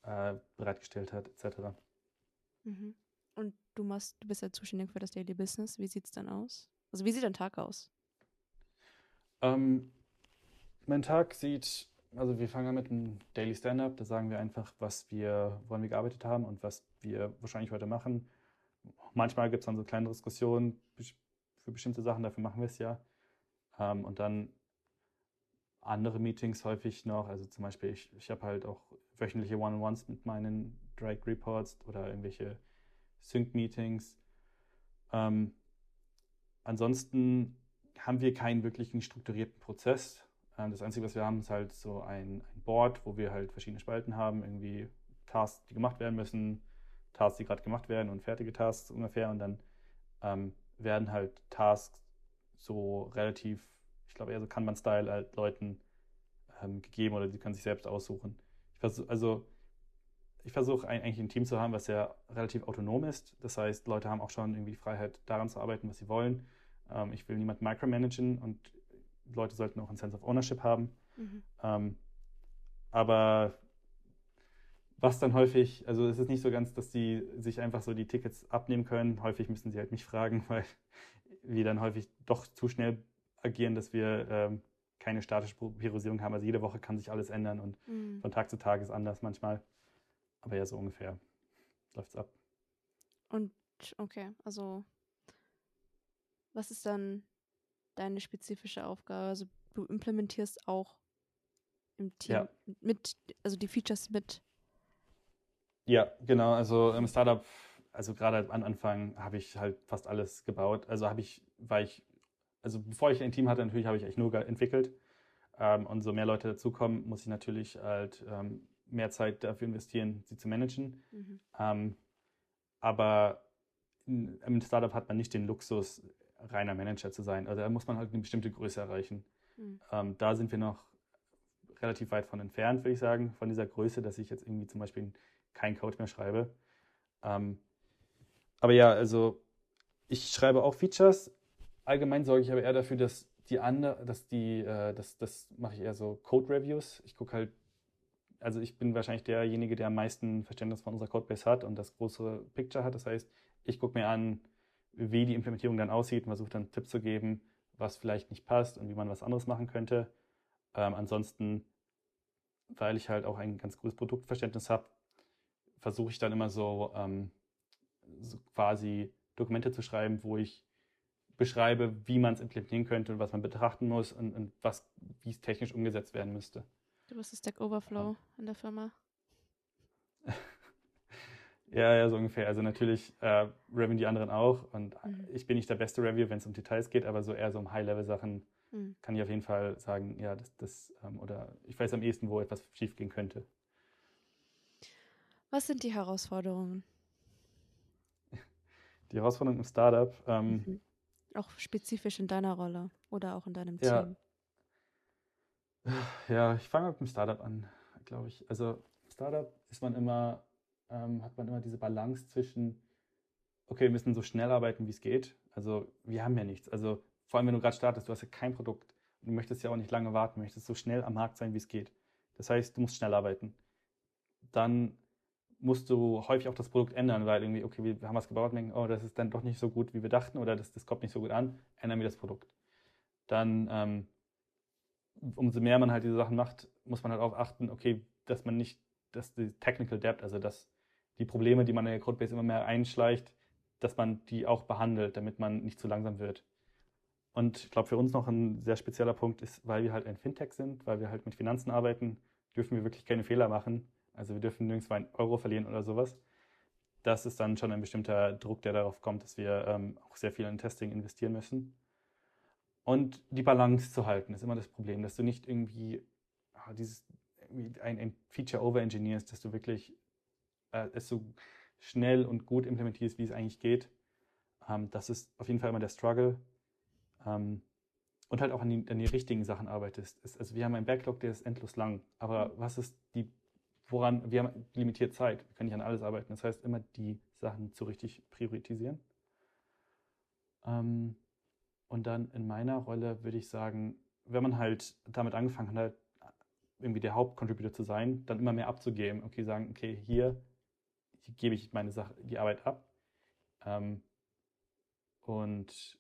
bereitgestellt hat, etc. Mhm. Und du bist ja zuständig für das Daily Business. Wie sieht es dann aus? Also wie sieht dein Tag aus? Ähm, Mein Tag sieht, also wir fangen an mit einem Daily Stand-up, da sagen wir einfach, woran wir gearbeitet haben und was wir wahrscheinlich heute machen. Manchmal gibt es dann so kleine Diskussionen für bestimmte Sachen, dafür machen wir es ja. Und dann andere Meetings häufig noch, also zum Beispiel ich habe halt auch wöchentliche One-on-Ones mit meinen Drake Reports oder irgendwelche Sync-Meetings. Ähm, Ansonsten haben wir keinen wirklichen strukturierten Prozess. Das Einzige, was wir haben, ist halt so ein Board, wo wir halt verschiedene Spalten haben, irgendwie Tasks, die gemacht werden müssen, Tasks, die gerade gemacht werden und fertige Tasks ungefähr. Und dann werden halt Tasks so relativ, ich glaube eher so Kanban-Style halt Leuten gegeben oder sie können sich selbst aussuchen. Ich versuche eigentlich ein Team zu haben, was ja relativ autonom ist. Das heißt, Leute haben auch schon irgendwie die Freiheit, daran zu arbeiten, was sie wollen. Ich will niemand micromanagen und Leute sollten auch ein Sense of Ownership haben. Mhm. Ähm, aber was dann häufig, also es ist nicht so ganz, dass die sich einfach so die Tickets abnehmen können. Häufig müssen sie halt mich fragen, weil wir dann häufig doch zu schnell agieren, dass wir keine statische Priorisierung haben. Also jede Woche kann sich alles ändern und Mhm. von Tag zu Tag ist anders manchmal. Aber ja, so ungefähr läuft es ab. Und okay, also was ist dann deine spezifische Aufgabe? Also du implementierst auch im Team Ja, also die Features mit. ja, genau. Also im Startup, also gerade am Anfang habe ich halt fast alles gebaut. Also bevor ich ein Team hatte, natürlich habe ich eigentlich nur entwickelt. Und so mehr Leute dazukommen, muss ich natürlich halt mehr Zeit dafür investieren, sie zu managen. Mhm. Ähm, aber im Startup hat man nicht den Luxus, reiner Manager zu sein. Also da muss man halt eine bestimmte Größe erreichen. Mhm. Da sind wir noch relativ weit von entfernt, würde ich sagen, von dieser Größe, dass ich jetzt irgendwie zum Beispiel keinen Code mehr schreibe. Ähm, aber ja, also ich schreibe auch Features. Allgemein sorge ich aber eher dafür, dass das mache ich eher so Code-Reviews. Ich gucke halt, also ich bin wahrscheinlich derjenige, der am meisten Verständnis von unserer Codebase hat und das große Picture hat. Das heißt, ich gucke mir an, wie die Implementierung dann aussieht und versuche dann Tipps zu geben, was vielleicht nicht passt und wie man was anderes machen könnte. Ansonsten, weil ich halt auch ein ganz gutes Produktverständnis habe, versuche ich dann immer so quasi Dokumente zu schreiben, wo ich beschreibe, wie man es implementieren könnte und was man betrachten muss und wie es technisch umgesetzt werden müsste. Du bist Stack Ähm, Overflow in der Firma. ja, so ungefähr. Also natürlich reviewen die anderen auch und Mhm. ich bin nicht der beste Reviewer, wenn es um Details geht, aber so eher so um High-Level-Sachen Mhm. kann ich auf jeden Fall sagen, ja, oder ich weiß am ehesten, wo etwas schiefgehen könnte. Was sind die Herausforderungen? Die Herausforderung im Startup, Mhm. Auch spezifisch in deiner Rolle oder auch in deinem ja, Team. ja, ich fange mit dem Startup an, glaube ich. Also im Startup hat man immer diese Balance zwischen, okay, wir müssen so schnell arbeiten, wie es geht. Also wir haben ja nichts. Also vor allem, wenn du gerade startest, du hast ja kein Produkt. Und du möchtest ja auch nicht lange warten, du möchtest so schnell am Markt sein, wie es geht. Das heißt, du musst schnell arbeiten. Dann musst du häufig auch das Produkt ändern, weil irgendwie, okay, wir haben was gebaut und denken, oh, das ist dann doch nicht so gut, wie wir dachten, oder das kommt nicht so gut an, ändern wir das Produkt. Dann umso mehr man halt diese Sachen macht, muss man halt auch achten, okay, dass die Technical Debt, also dass die Probleme, die man in der Codebase immer mehr einschleicht, dass man die auch behandelt, damit man nicht zu langsam wird. Und ich glaube, für uns noch ein sehr spezieller Punkt ist, weil wir halt ein Fintech sind, weil wir halt mit Finanzen arbeiten, dürfen wir wirklich keine Fehler machen. Also wir dürfen nirgendwo einen Euro verlieren oder sowas. Das ist dann schon ein bestimmter Druck, der darauf kommt, dass wir auch sehr viel in Testing investieren müssen. Und die Balance zu halten, ist immer das Problem, dass du nicht irgendwie ein Feature overengineerst, dass du wirklich es so schnell und gut implementierst, wie es eigentlich geht. Das ist auf jeden Fall immer der Struggle. Ähm, und halt auch an die richtigen Sachen arbeitest. Also wir haben einen Backlog, der ist endlos lang. Aber wir haben limitiert Zeit. Wir können nicht an alles arbeiten. Das heißt, immer die Sachen zu richtig priorisieren. Ähm, Und dann in meiner Rolle würde ich sagen, wenn man halt damit angefangen hat, irgendwie der Hauptcontributor zu sein, dann immer mehr abzugeben. Okay, sagen, okay, hier gebe ich meine Sache, die Arbeit ab. Ähm, und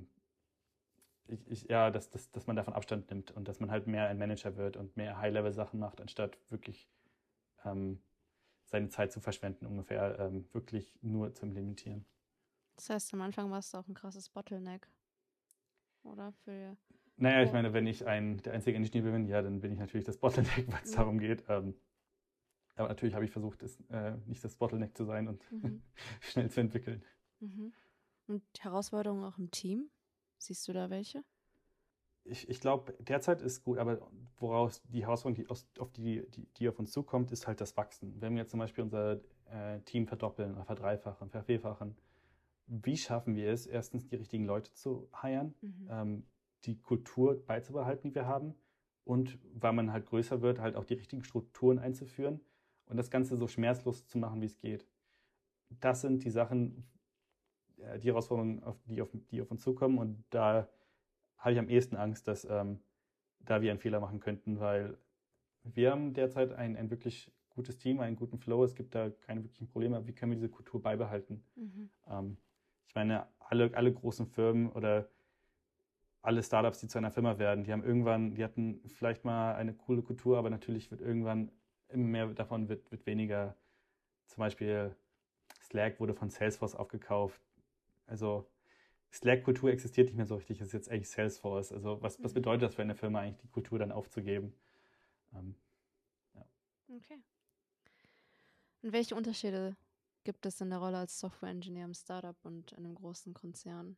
ja, dass man davon Abstand nimmt und dass man halt mehr ein Manager wird und mehr High-Level-Sachen macht, anstatt wirklich ähm, seine Zeit zu verschwenden, ungefähr wirklich nur zu implementieren. Das heißt, am Anfang warst du auch ein krasses Bottleneck, oder? Naja, ich meine, wenn ich der einzige Ingenieur bin, ja, dann bin ich natürlich das Bottleneck, weil es darum geht. Aber natürlich habe ich versucht, nicht das Bottleneck zu sein und schnell zu entwickeln. Und Herausforderungen auch im Team? Siehst du da welche? Ich glaube, derzeit ist gut, aber woraus die Herausforderung, die auf uns zukommt, ist halt das Wachsen. Wenn wir jetzt zum Beispiel unser Team verdoppeln oder verdreifachen, vervierfachen, wie schaffen wir es, erstens die richtigen Leute zu hiren, die Kultur beizubehalten, die wir haben, und weil man halt größer wird, halt auch die richtigen Strukturen einzuführen und das Ganze so schmerzlos zu machen, wie es geht. Das sind die Sachen, die Herausforderungen, die auf uns zukommen, und da habe ich am ehesten Angst, dass da wir einen Fehler machen könnten, weil wir haben derzeit ein wirklich gutes Team, einen guten Flow, es gibt da keine wirklichen Probleme, wie können wir diese Kultur beibehalten? Ich meine, alle großen Firmen oder alle Startups, die zu einer Firma werden, die hatten vielleicht mal eine coole Kultur, aber natürlich wird irgendwann immer mehr davon wird weniger. Zum Beispiel Slack wurde von Salesforce aufgekauft. Also Slack-Kultur existiert nicht mehr so richtig, es ist jetzt eigentlich Salesforce. Also was bedeutet das für eine Firma eigentlich, die Kultur dann aufzugeben? Ja. Okay. Und welche Unterschiede gibt es in der Rolle als Software-Engineer im Startup und in einem großen Konzern?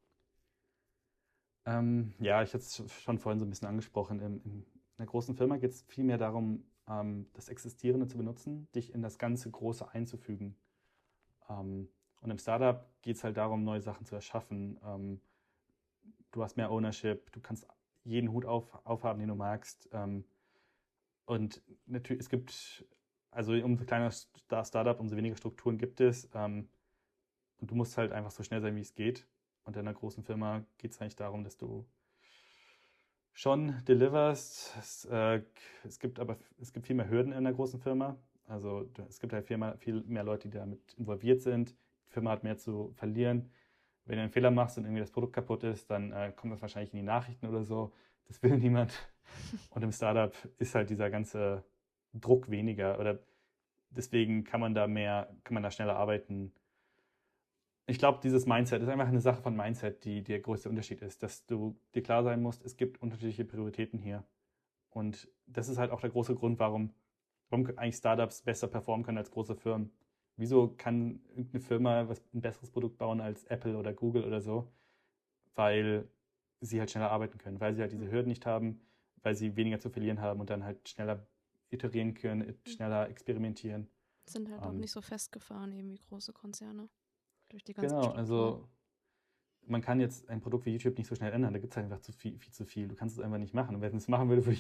Ja, ich hatte es schon vorhin so ein bisschen angesprochen. In einer großen Firma geht es viel mehr darum, das Existierende zu benutzen, dich in das ganze Große einzufügen. Und im Startup geht es halt darum, neue Sachen zu erschaffen. Du hast mehr Ownership, du kannst jeden Hut aufhaben, den du magst. Und natürlich, also umso kleiner das Startup, umso weniger Strukturen gibt es. Und du musst halt einfach so schnell sein, wie es geht. Und in einer großen Firma geht es eigentlich darum, dass du schon deliverst. Es gibt viel mehr Hürden in einer großen Firma. Also es gibt halt viel mehr Leute, die damit involviert sind. Die Firma hat mehr zu verlieren. Wenn du einen Fehler machst und irgendwie das Produkt kaputt ist, dann kommt das wahrscheinlich in die Nachrichten oder so. Das will niemand. Und im Startup ist halt dieser ganze Druck weniger. Oder deswegen kann man da schneller arbeiten. Ich glaube, dieses Mindset ist einfach eine Sache von Mindset, die der größte Unterschied ist, dass du dir klar sein musst, es gibt unterschiedliche Prioritäten hier. Und das ist halt auch der große Grund, warum eigentlich Startups besser performen können als große Firmen. Wieso kann irgendeine Firma ein besseres Produkt bauen als Apple oder Google oder so? Weil sie halt schneller arbeiten können, weil sie halt diese Hürden nicht haben, weil sie weniger zu verlieren haben und dann halt schneller iterieren können, schneller experimentieren. Sind halt auch nicht so festgefahren, eben wie große Konzerne. Durch die ganzen Genau, Strukturen. also man kann jetzt ein Produkt wie YouTube nicht so schnell ändern, da gibt es einfach viel zu viel. Du kannst es einfach nicht machen. Und wenn es machen würde,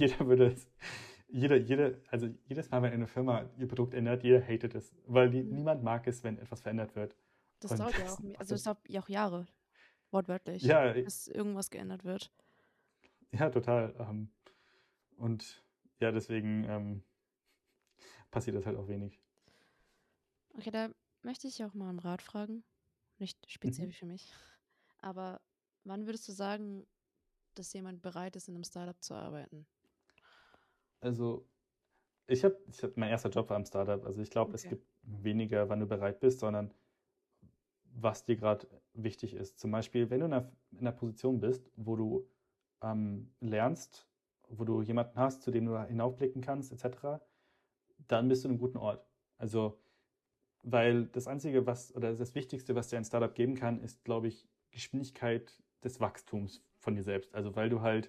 jedes Mal, wenn eine Firma ihr Produkt ändert, jeder hatet es, weil niemand mag es, wenn etwas verändert wird. Das dauert ja auch, also es dauert ja auch Jahre, wortwörtlich, ja, bis irgendwas geändert wird. Ja, total. Und ja, deswegen passiert das halt auch wenig. Okay, da möchte ich auch mal einen Rat fragen. Nicht spezifisch für mich. Aber wann würdest du sagen, dass jemand bereit ist, in einem Startup zu arbeiten? Also, mein erster Job war im Startup. Also ich glaube, es gibt weniger, wann du bereit bist, sondern was dir gerade wichtig ist. Zum Beispiel, wenn du in einer Position bist, wo du lernst, wo du jemanden hast, zu dem du hinaufblicken kannst, etc., dann bist du in einem guten Ort. Also, weil das Wichtigste, was dir ein Startup geben kann, ist, glaube ich, Geschwindigkeit des Wachstums von dir selbst. Also, weil du halt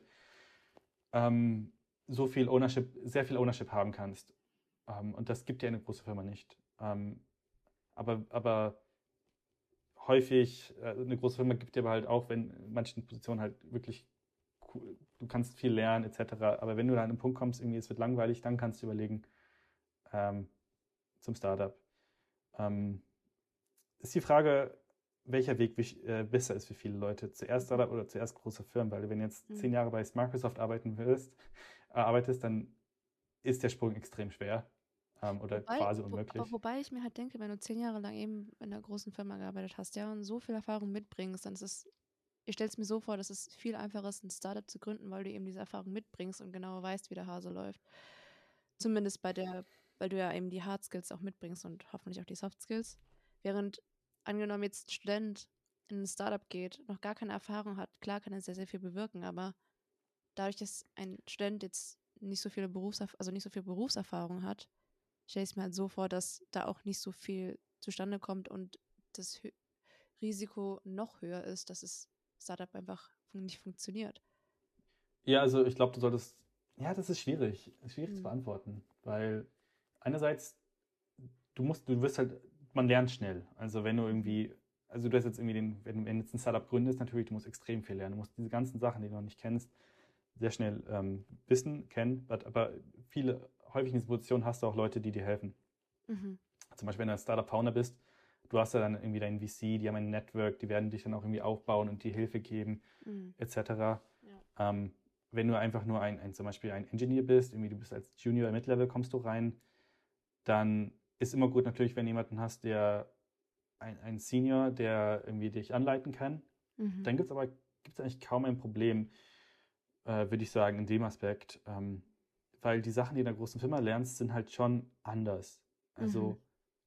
sehr viel Ownership haben kannst. Und das gibt dir eine große Firma nicht. Aber häufig, eine große Firma gibt dir aber halt auch, wenn in manchen Positionen halt wirklich cool, du kannst viel lernen, etc. Aber wenn du dann an einen Punkt kommst, irgendwie es wird langweilig, dann kannst du überlegen, zum Startup. Ist die Frage, welcher Weg besser ist für viele Leute. Zuerst Startup oder zuerst große Firmen, weil wenn du jetzt 10 Jahre bei Microsoft arbeitest, dann ist der Sprung extrem schwer oder quasi unmöglich. Wobei ich mir halt denke, wenn du 10 Jahre lang eben in einer großen Firma gearbeitet hast, ja, und so viel Erfahrung mitbringst, dann ist es, ich stelle es mir so vor, dass es viel einfacher ist, ein Startup zu gründen, weil du eben diese Erfahrung mitbringst und genau weißt, wie der Hase läuft. Zumindest weil du ja eben die Hard Skills auch mitbringst und hoffentlich auch die Soft Skills. Während angenommen jetzt ein Student in ein Startup geht, noch gar keine Erfahrung hat, klar kann er sehr, sehr viel bewirken, aber dadurch, dass ein Student jetzt nicht so viele also nicht so viel Berufserfahrung hat, stelle ich es mir halt so vor, dass da auch nicht so viel zustande kommt und das Risiko noch höher ist, dass das Startup einfach nicht funktioniert. Ja, also ich glaube, ja, das ist schwierig zu Hm. beantworten, weil einerseits, du wirst halt, man lernt schnell. Also wenn du Mhm. irgendwie, also du hast jetzt irgendwie wenn du jetzt ein Startup gründest, natürlich, du musst extrem viel lernen. Du musst diese ganzen Sachen, die du noch nicht kennst, sehr schnell wissen, kennen, aber häufig in dieser Position hast du auch Leute, die dir helfen. Mhm. Zum Beispiel, wenn du ein Startup-Founder bist, du hast ja dann irgendwie deinen VC, die haben ein Network, die werden dich dann auch irgendwie aufbauen und dir Hilfe geben, Mhm. etc. Ja. Ähm, wenn du einfach nur zum Beispiel ein Engineer bist, irgendwie du bist als Junior, Mid-Level kommst du rein, dann ist immer gut natürlich, wenn du jemanden hast, ein Senior, der irgendwie dich anleiten kann. Mhm. Dann gibt's eigentlich kaum ein Problem, würde ich sagen, in dem Aspekt. Weil die Sachen, die in der großen Firma lernst, sind halt schon anders. Mhm. Also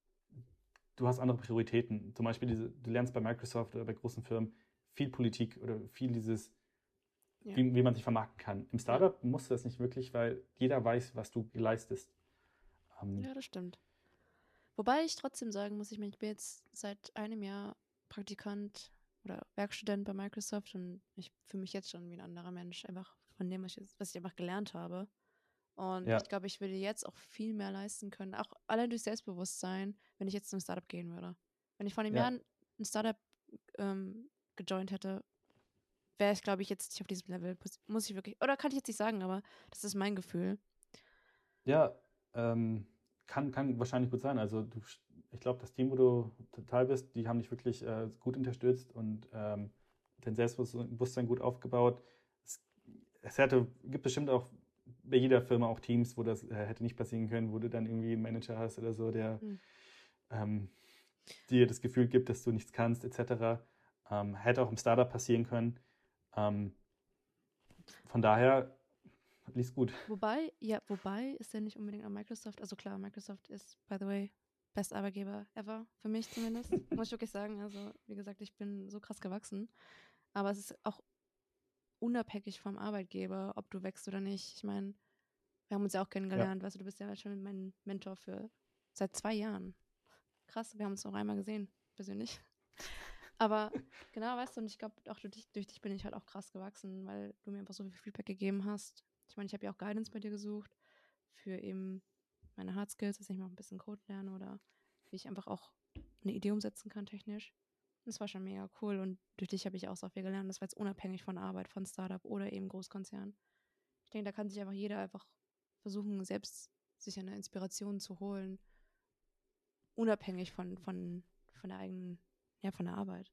du hast andere Prioritäten. Zum Beispiel du lernst bei Microsoft oder bei großen Firmen viel Politik oder viel Ja. wie man sich vermarkten kann. Im Ja. Startup musst du das nicht wirklich, weil jeder weiß, was du leistest. Ähm, Ja, das stimmt. Wobei ich trotzdem sagen muss, ich bin jetzt seit einem Jahr Praktikant oder Werkstudent bei Microsoft und ich fühle mich jetzt schon wie ein anderer Mensch, einfach von dem, was ich einfach gelernt habe. Und ich ja, glaube, ich würde jetzt auch viel mehr leisten können, auch allein durch Selbstbewusstsein, wenn ich jetzt in ein Startup gehen würde. Wenn ich vor einem Jahr ja, ein Startup gejoint hätte, wäre ich, glaube ich, jetzt nicht auf diesem Level. Muss ich wirklich, oder kann ich jetzt nicht sagen, aber das ist mein Gefühl. ja, kann wahrscheinlich gut sein. Also ich glaube, das Team, wo du total bist, die haben dich wirklich gut unterstützt und dein Selbstbewusstsein gut aufgebaut. Es, gibt bestimmt auch bei jeder Firma auch Teams, wo das hätte nicht passieren können, wo du dann irgendwie einen Manager hast oder so, der Hm. ähm, dir das Gefühl gibt, dass du nichts kannst, etc. Hätte auch im Startup passieren können. Ähm, von daher liest gut. Wobei ist ja nicht unbedingt an Microsoft. Also klar, Microsoft ist, by the way, best Arbeitgeber ever, für mich zumindest. Muss ich wirklich sagen. Also, wie gesagt, ich bin so krass gewachsen. Aber es ist auch unabhängig vom Arbeitgeber, ob du wächst oder nicht. Ich meine, wir haben uns ja auch Ja, kennengelernt. Weißt du, du bist ja schon mein Mentor für seit 2 Jahren. Krass, wir haben uns noch einmal gesehen, persönlich. Aber genau, weißt du, und ich glaube, auch durch dich bin ich halt auch krass gewachsen, weil du mir einfach so viel Feedback gegeben hast. Ich meine, ich habe ja auch Guidance bei dir gesucht für eben meine Hard Skills, dass ich mal ein bisschen Code lerne oder wie ich einfach auch eine Idee umsetzen kann technisch. Das war schon mega cool und durch dich habe ich auch so viel gelernt. Das war jetzt unabhängig von Arbeit, von Startup oder eben Großkonzern. Ich denke, da kann sich einfach jeder einfach versuchen, selbst sich eine Inspiration zu holen, unabhängig von der eigenen, ja, von der Arbeit.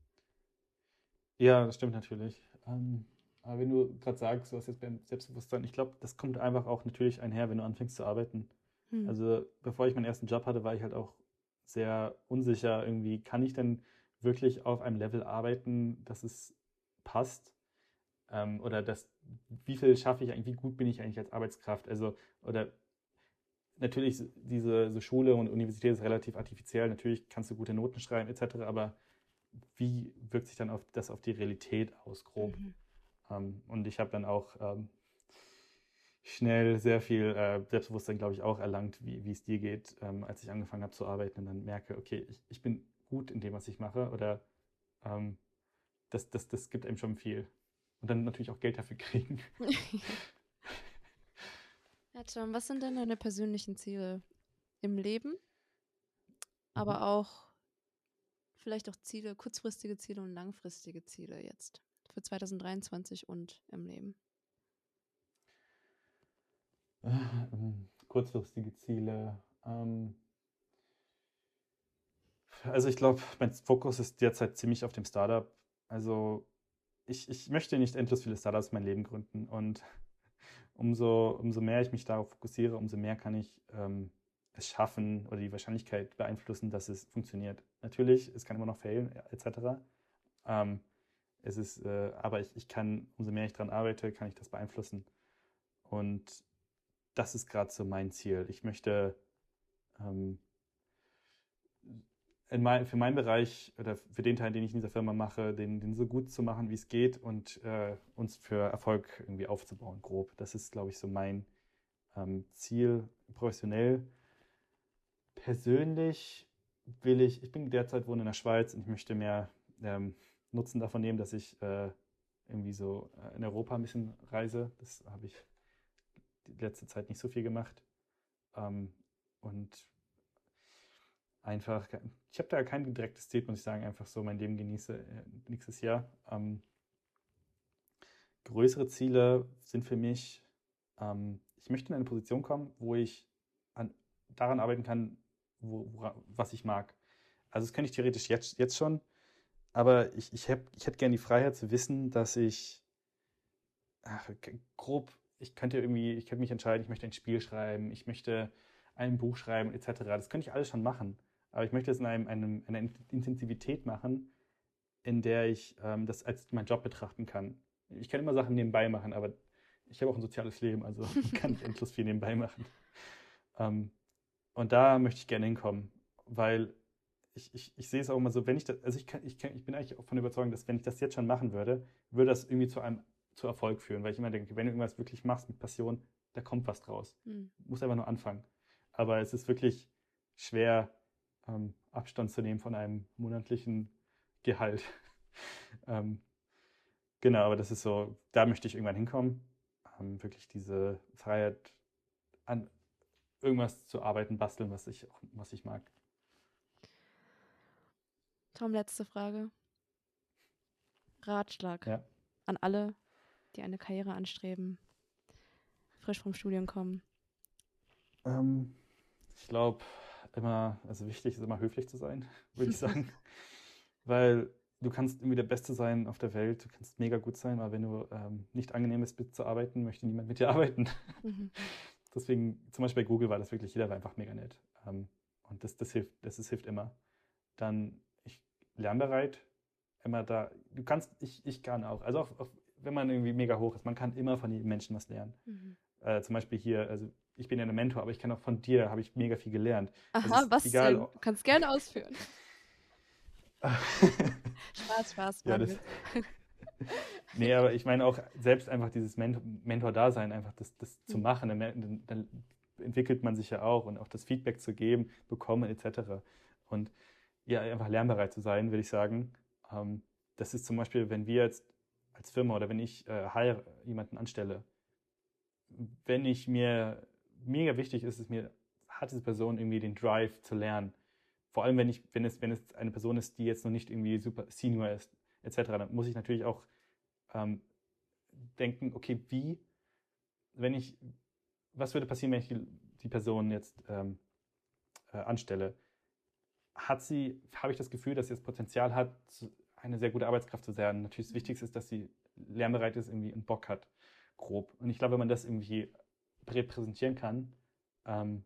ja, das stimmt natürlich. Aber wenn du gerade sagst, du hast jetzt beim Selbstbewusstsein, ich glaube, das kommt einfach auch natürlich einher, wenn du anfängst zu arbeiten. Hm. Also bevor ich meinen ersten Job hatte, war ich halt auch sehr unsicher. Irgendwie, kann ich denn wirklich auf einem Level arbeiten, dass es passt? Oder wie viel schaffe ich eigentlich, wie gut bin ich eigentlich als Arbeitskraft? Also, oder natürlich, diese so Schule und Universität ist relativ artifiziell. Natürlich kannst du gute Noten schreiben, etc. Aber wie wirkt sich dann das auf die Realität aus, grob? Mhm. Und ich habe dann auch schnell sehr viel Selbstbewusstsein, glaube ich, auch erlangt, wie es dir geht, als ich angefangen habe zu arbeiten und dann merke, okay, ich bin gut in dem, was ich mache oder ähm, das gibt einem schon viel. Und dann natürlich auch Geld dafür kriegen. Ja, Tom, was sind denn deine persönlichen Ziele im Leben, Mhm. aber auch vielleicht auch Ziele, kurzfristige Ziele und langfristige Ziele jetzt für 2023 und im Leben? Kurzfristige Ziele. Also ich glaube, mein Fokus ist derzeit ziemlich auf dem Startup. Also ich möchte nicht endlos viele Startups in mein Leben gründen umso mehr ich mich darauf fokussiere, umso mehr kann ich es schaffen oder die Wahrscheinlichkeit beeinflussen, dass es funktioniert. Natürlich, es kann immer noch failen, etc. Ähm, aber ich kann, umso mehr ich daran arbeite, kann ich das beeinflussen. Und das ist gerade so mein Ziel. Ich möchte ähm, für meinen Bereich oder für den Teil, den ich in dieser Firma mache, den so gut zu machen, wie es geht und uns für Erfolg irgendwie aufzubauen, grob. Das ist, glaube ich, so mein Ziel professionell. Persönlich ich bin derzeit wohne in der Schweiz und ich möchte mehr Nutzen davon nehmen, dass ich irgendwie so in Europa ein bisschen reise. Das habe ich die letzte Zeit nicht so viel gemacht. Und einfach, ich habe da kein direktes Ziel, muss ich sagen, einfach so mein Leben genieße nächstes Jahr. Größere Ziele sind für mich, ich möchte in eine Position kommen, wo ich daran arbeiten kann, was ich mag. Also das könnte ich theoretisch jetzt schon, aber ich hätte gerne die Freiheit zu wissen, dass ich grob, ich könnte mich entscheiden, ich möchte ein Spiel schreiben, ich möchte ein Buch schreiben, etc. Das könnte ich alles schon machen. Aber ich möchte es in einer Intensivität machen, in der ich das als meinen Job betrachten kann. Ich kann immer Sachen nebenbei machen, aber ich habe auch ein soziales Leben, also kann ich endlos viel nebenbei machen. Und da möchte ich gerne hinkommen, weil ich sehe es auch immer so, wenn ich das, also ich bin eigentlich auch von überzeugt, dass wenn ich das jetzt schon machen würde, würde das irgendwie zu Erfolg führen, weil ich immer denke, wenn du irgendwas wirklich machst mit Passion, da kommt was draus. Mhm. Du musst einfach nur anfangen. Aber es ist wirklich schwer, Abstand zu nehmen von einem monatlichen Gehalt. Genau, aber das ist so, da möchte ich irgendwann hinkommen. Wirklich diese Freiheit, an irgendwas zu arbeiten, basteln, was ich mag. Tom, letzte Frage. Ratschlag Ja. an alle, die eine Karriere anstreben, frisch vom Studium kommen. Ich glaube, also wichtig ist immer höflich zu sein, würde ich sagen. Weil du kannst irgendwie der Beste sein auf der Welt, du kannst mega gut sein, aber wenn du nicht angenehm bist, zu arbeiten, möchte niemand mit dir arbeiten. Mhm. Deswegen, zum Beispiel bei Google war das wirklich, jeder war einfach mega nett. Und das hilft immer. Dann lernbereit, immer da. Ich kann auch. Also auch wenn man irgendwie mega hoch ist, man kann immer von jedem Menschen was lernen. Mhm. Zum Beispiel hier, also ich bin ja ein Mentor, aber ich kann auch von dir, habe ich mega viel gelernt. Also Aha, es ist was egal. denn? Du kannst gerne ausführen. Spaß, Ja, war das. mit. Nee, aber ich meine auch selbst einfach dieses Mentor-Dasein, einfach das zu machen, dann entwickelt man sich ja auch und auch das Feedback zu geben, bekommen etc. Und ja, einfach lernbereit zu sein, würde ich sagen. Das ist zum Beispiel, wenn wir jetzt als Firma oder wenn ich jemanden anstelle, wenn ich mir, mega wichtig ist es mir, hat diese Person irgendwie den Drive zu lernen. Vor allem, wenn es eine Person ist, die jetzt noch nicht irgendwie super Senior ist, etc., dann muss ich natürlich auch ähm, denken, okay, wenn ich, was würde passieren, wenn ich die Person jetzt anstelle? Habe ich das Gefühl, dass sie das Potenzial hat, eine sehr gute Arbeitskraft zu werden. Natürlich das Wichtigste ist, dass sie lernbereit ist irgendwie und Bock hat, grob. Und ich glaube, wenn man das irgendwie repräsentieren kann, ähm,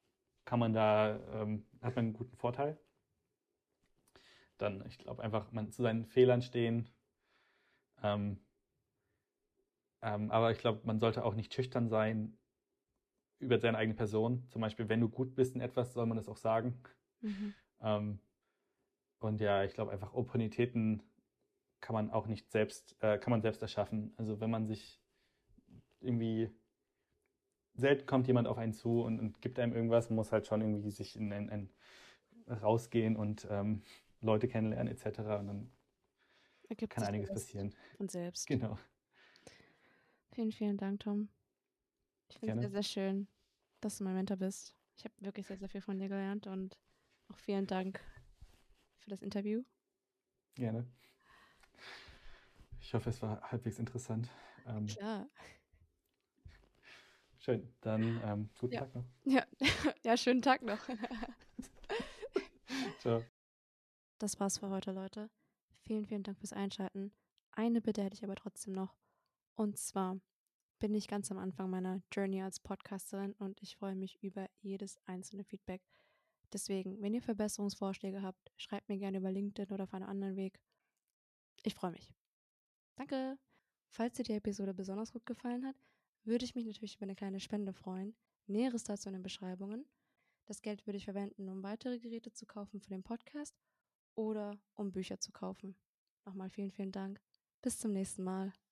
hat man einen guten Vorteil. Dann, ich glaube einfach, man zu seinen Fehlern stehen. Ähm, aber ich glaube, man sollte auch nicht schüchtern sein über seine eigene Person. Zum Beispiel, wenn du gut bist in etwas, soll man das auch sagen. Mhm. Ähm, und ja, ich glaube einfach, Opportunitäten kann man selbst erschaffen. Also wenn man sich irgendwie, selten kommt jemand auf einen zu und gibt einem irgendwas, man muss halt schon irgendwie sich in ein rausgehen und Leute kennenlernen etc. Und dann Ergibt kann sich einiges das passieren. von selbst. Genau. Vielen, vielen Dank, Tom. Ich finde es Gerne. sehr, sehr schön, dass du mein Mentor bist. Ich habe wirklich sehr, sehr viel von dir gelernt und auch vielen Dank für das Interview. Gerne. Ich hoffe, es war halbwegs interessant. Klar. Schön. Dann guten Ja. Tag noch. Ja, ja, schönen Tag noch. Ciao. Das war's für heute, Leute. Vielen, vielen Dank fürs Einschalten. Eine Bitte hätte ich aber trotzdem noch. Und zwar, bin ich ganz am Anfang meiner Journey als Podcasterin und ich freue mich über jedes einzelne Feedback. Deswegen, wenn ihr Verbesserungsvorschläge habt, schreibt mir gerne über LinkedIn oder auf einem anderen Weg. Ich freue mich. Danke! Falls dir die Episode besonders gut gefallen hat, würde ich mich natürlich über eine kleine Spende freuen. Näheres dazu in den Beschreibungen. Das Geld würde ich verwenden, um weitere Geräte zu kaufen für den Podcast oder um Bücher zu kaufen. Nochmal vielen, vielen Dank. Bis zum nächsten Mal.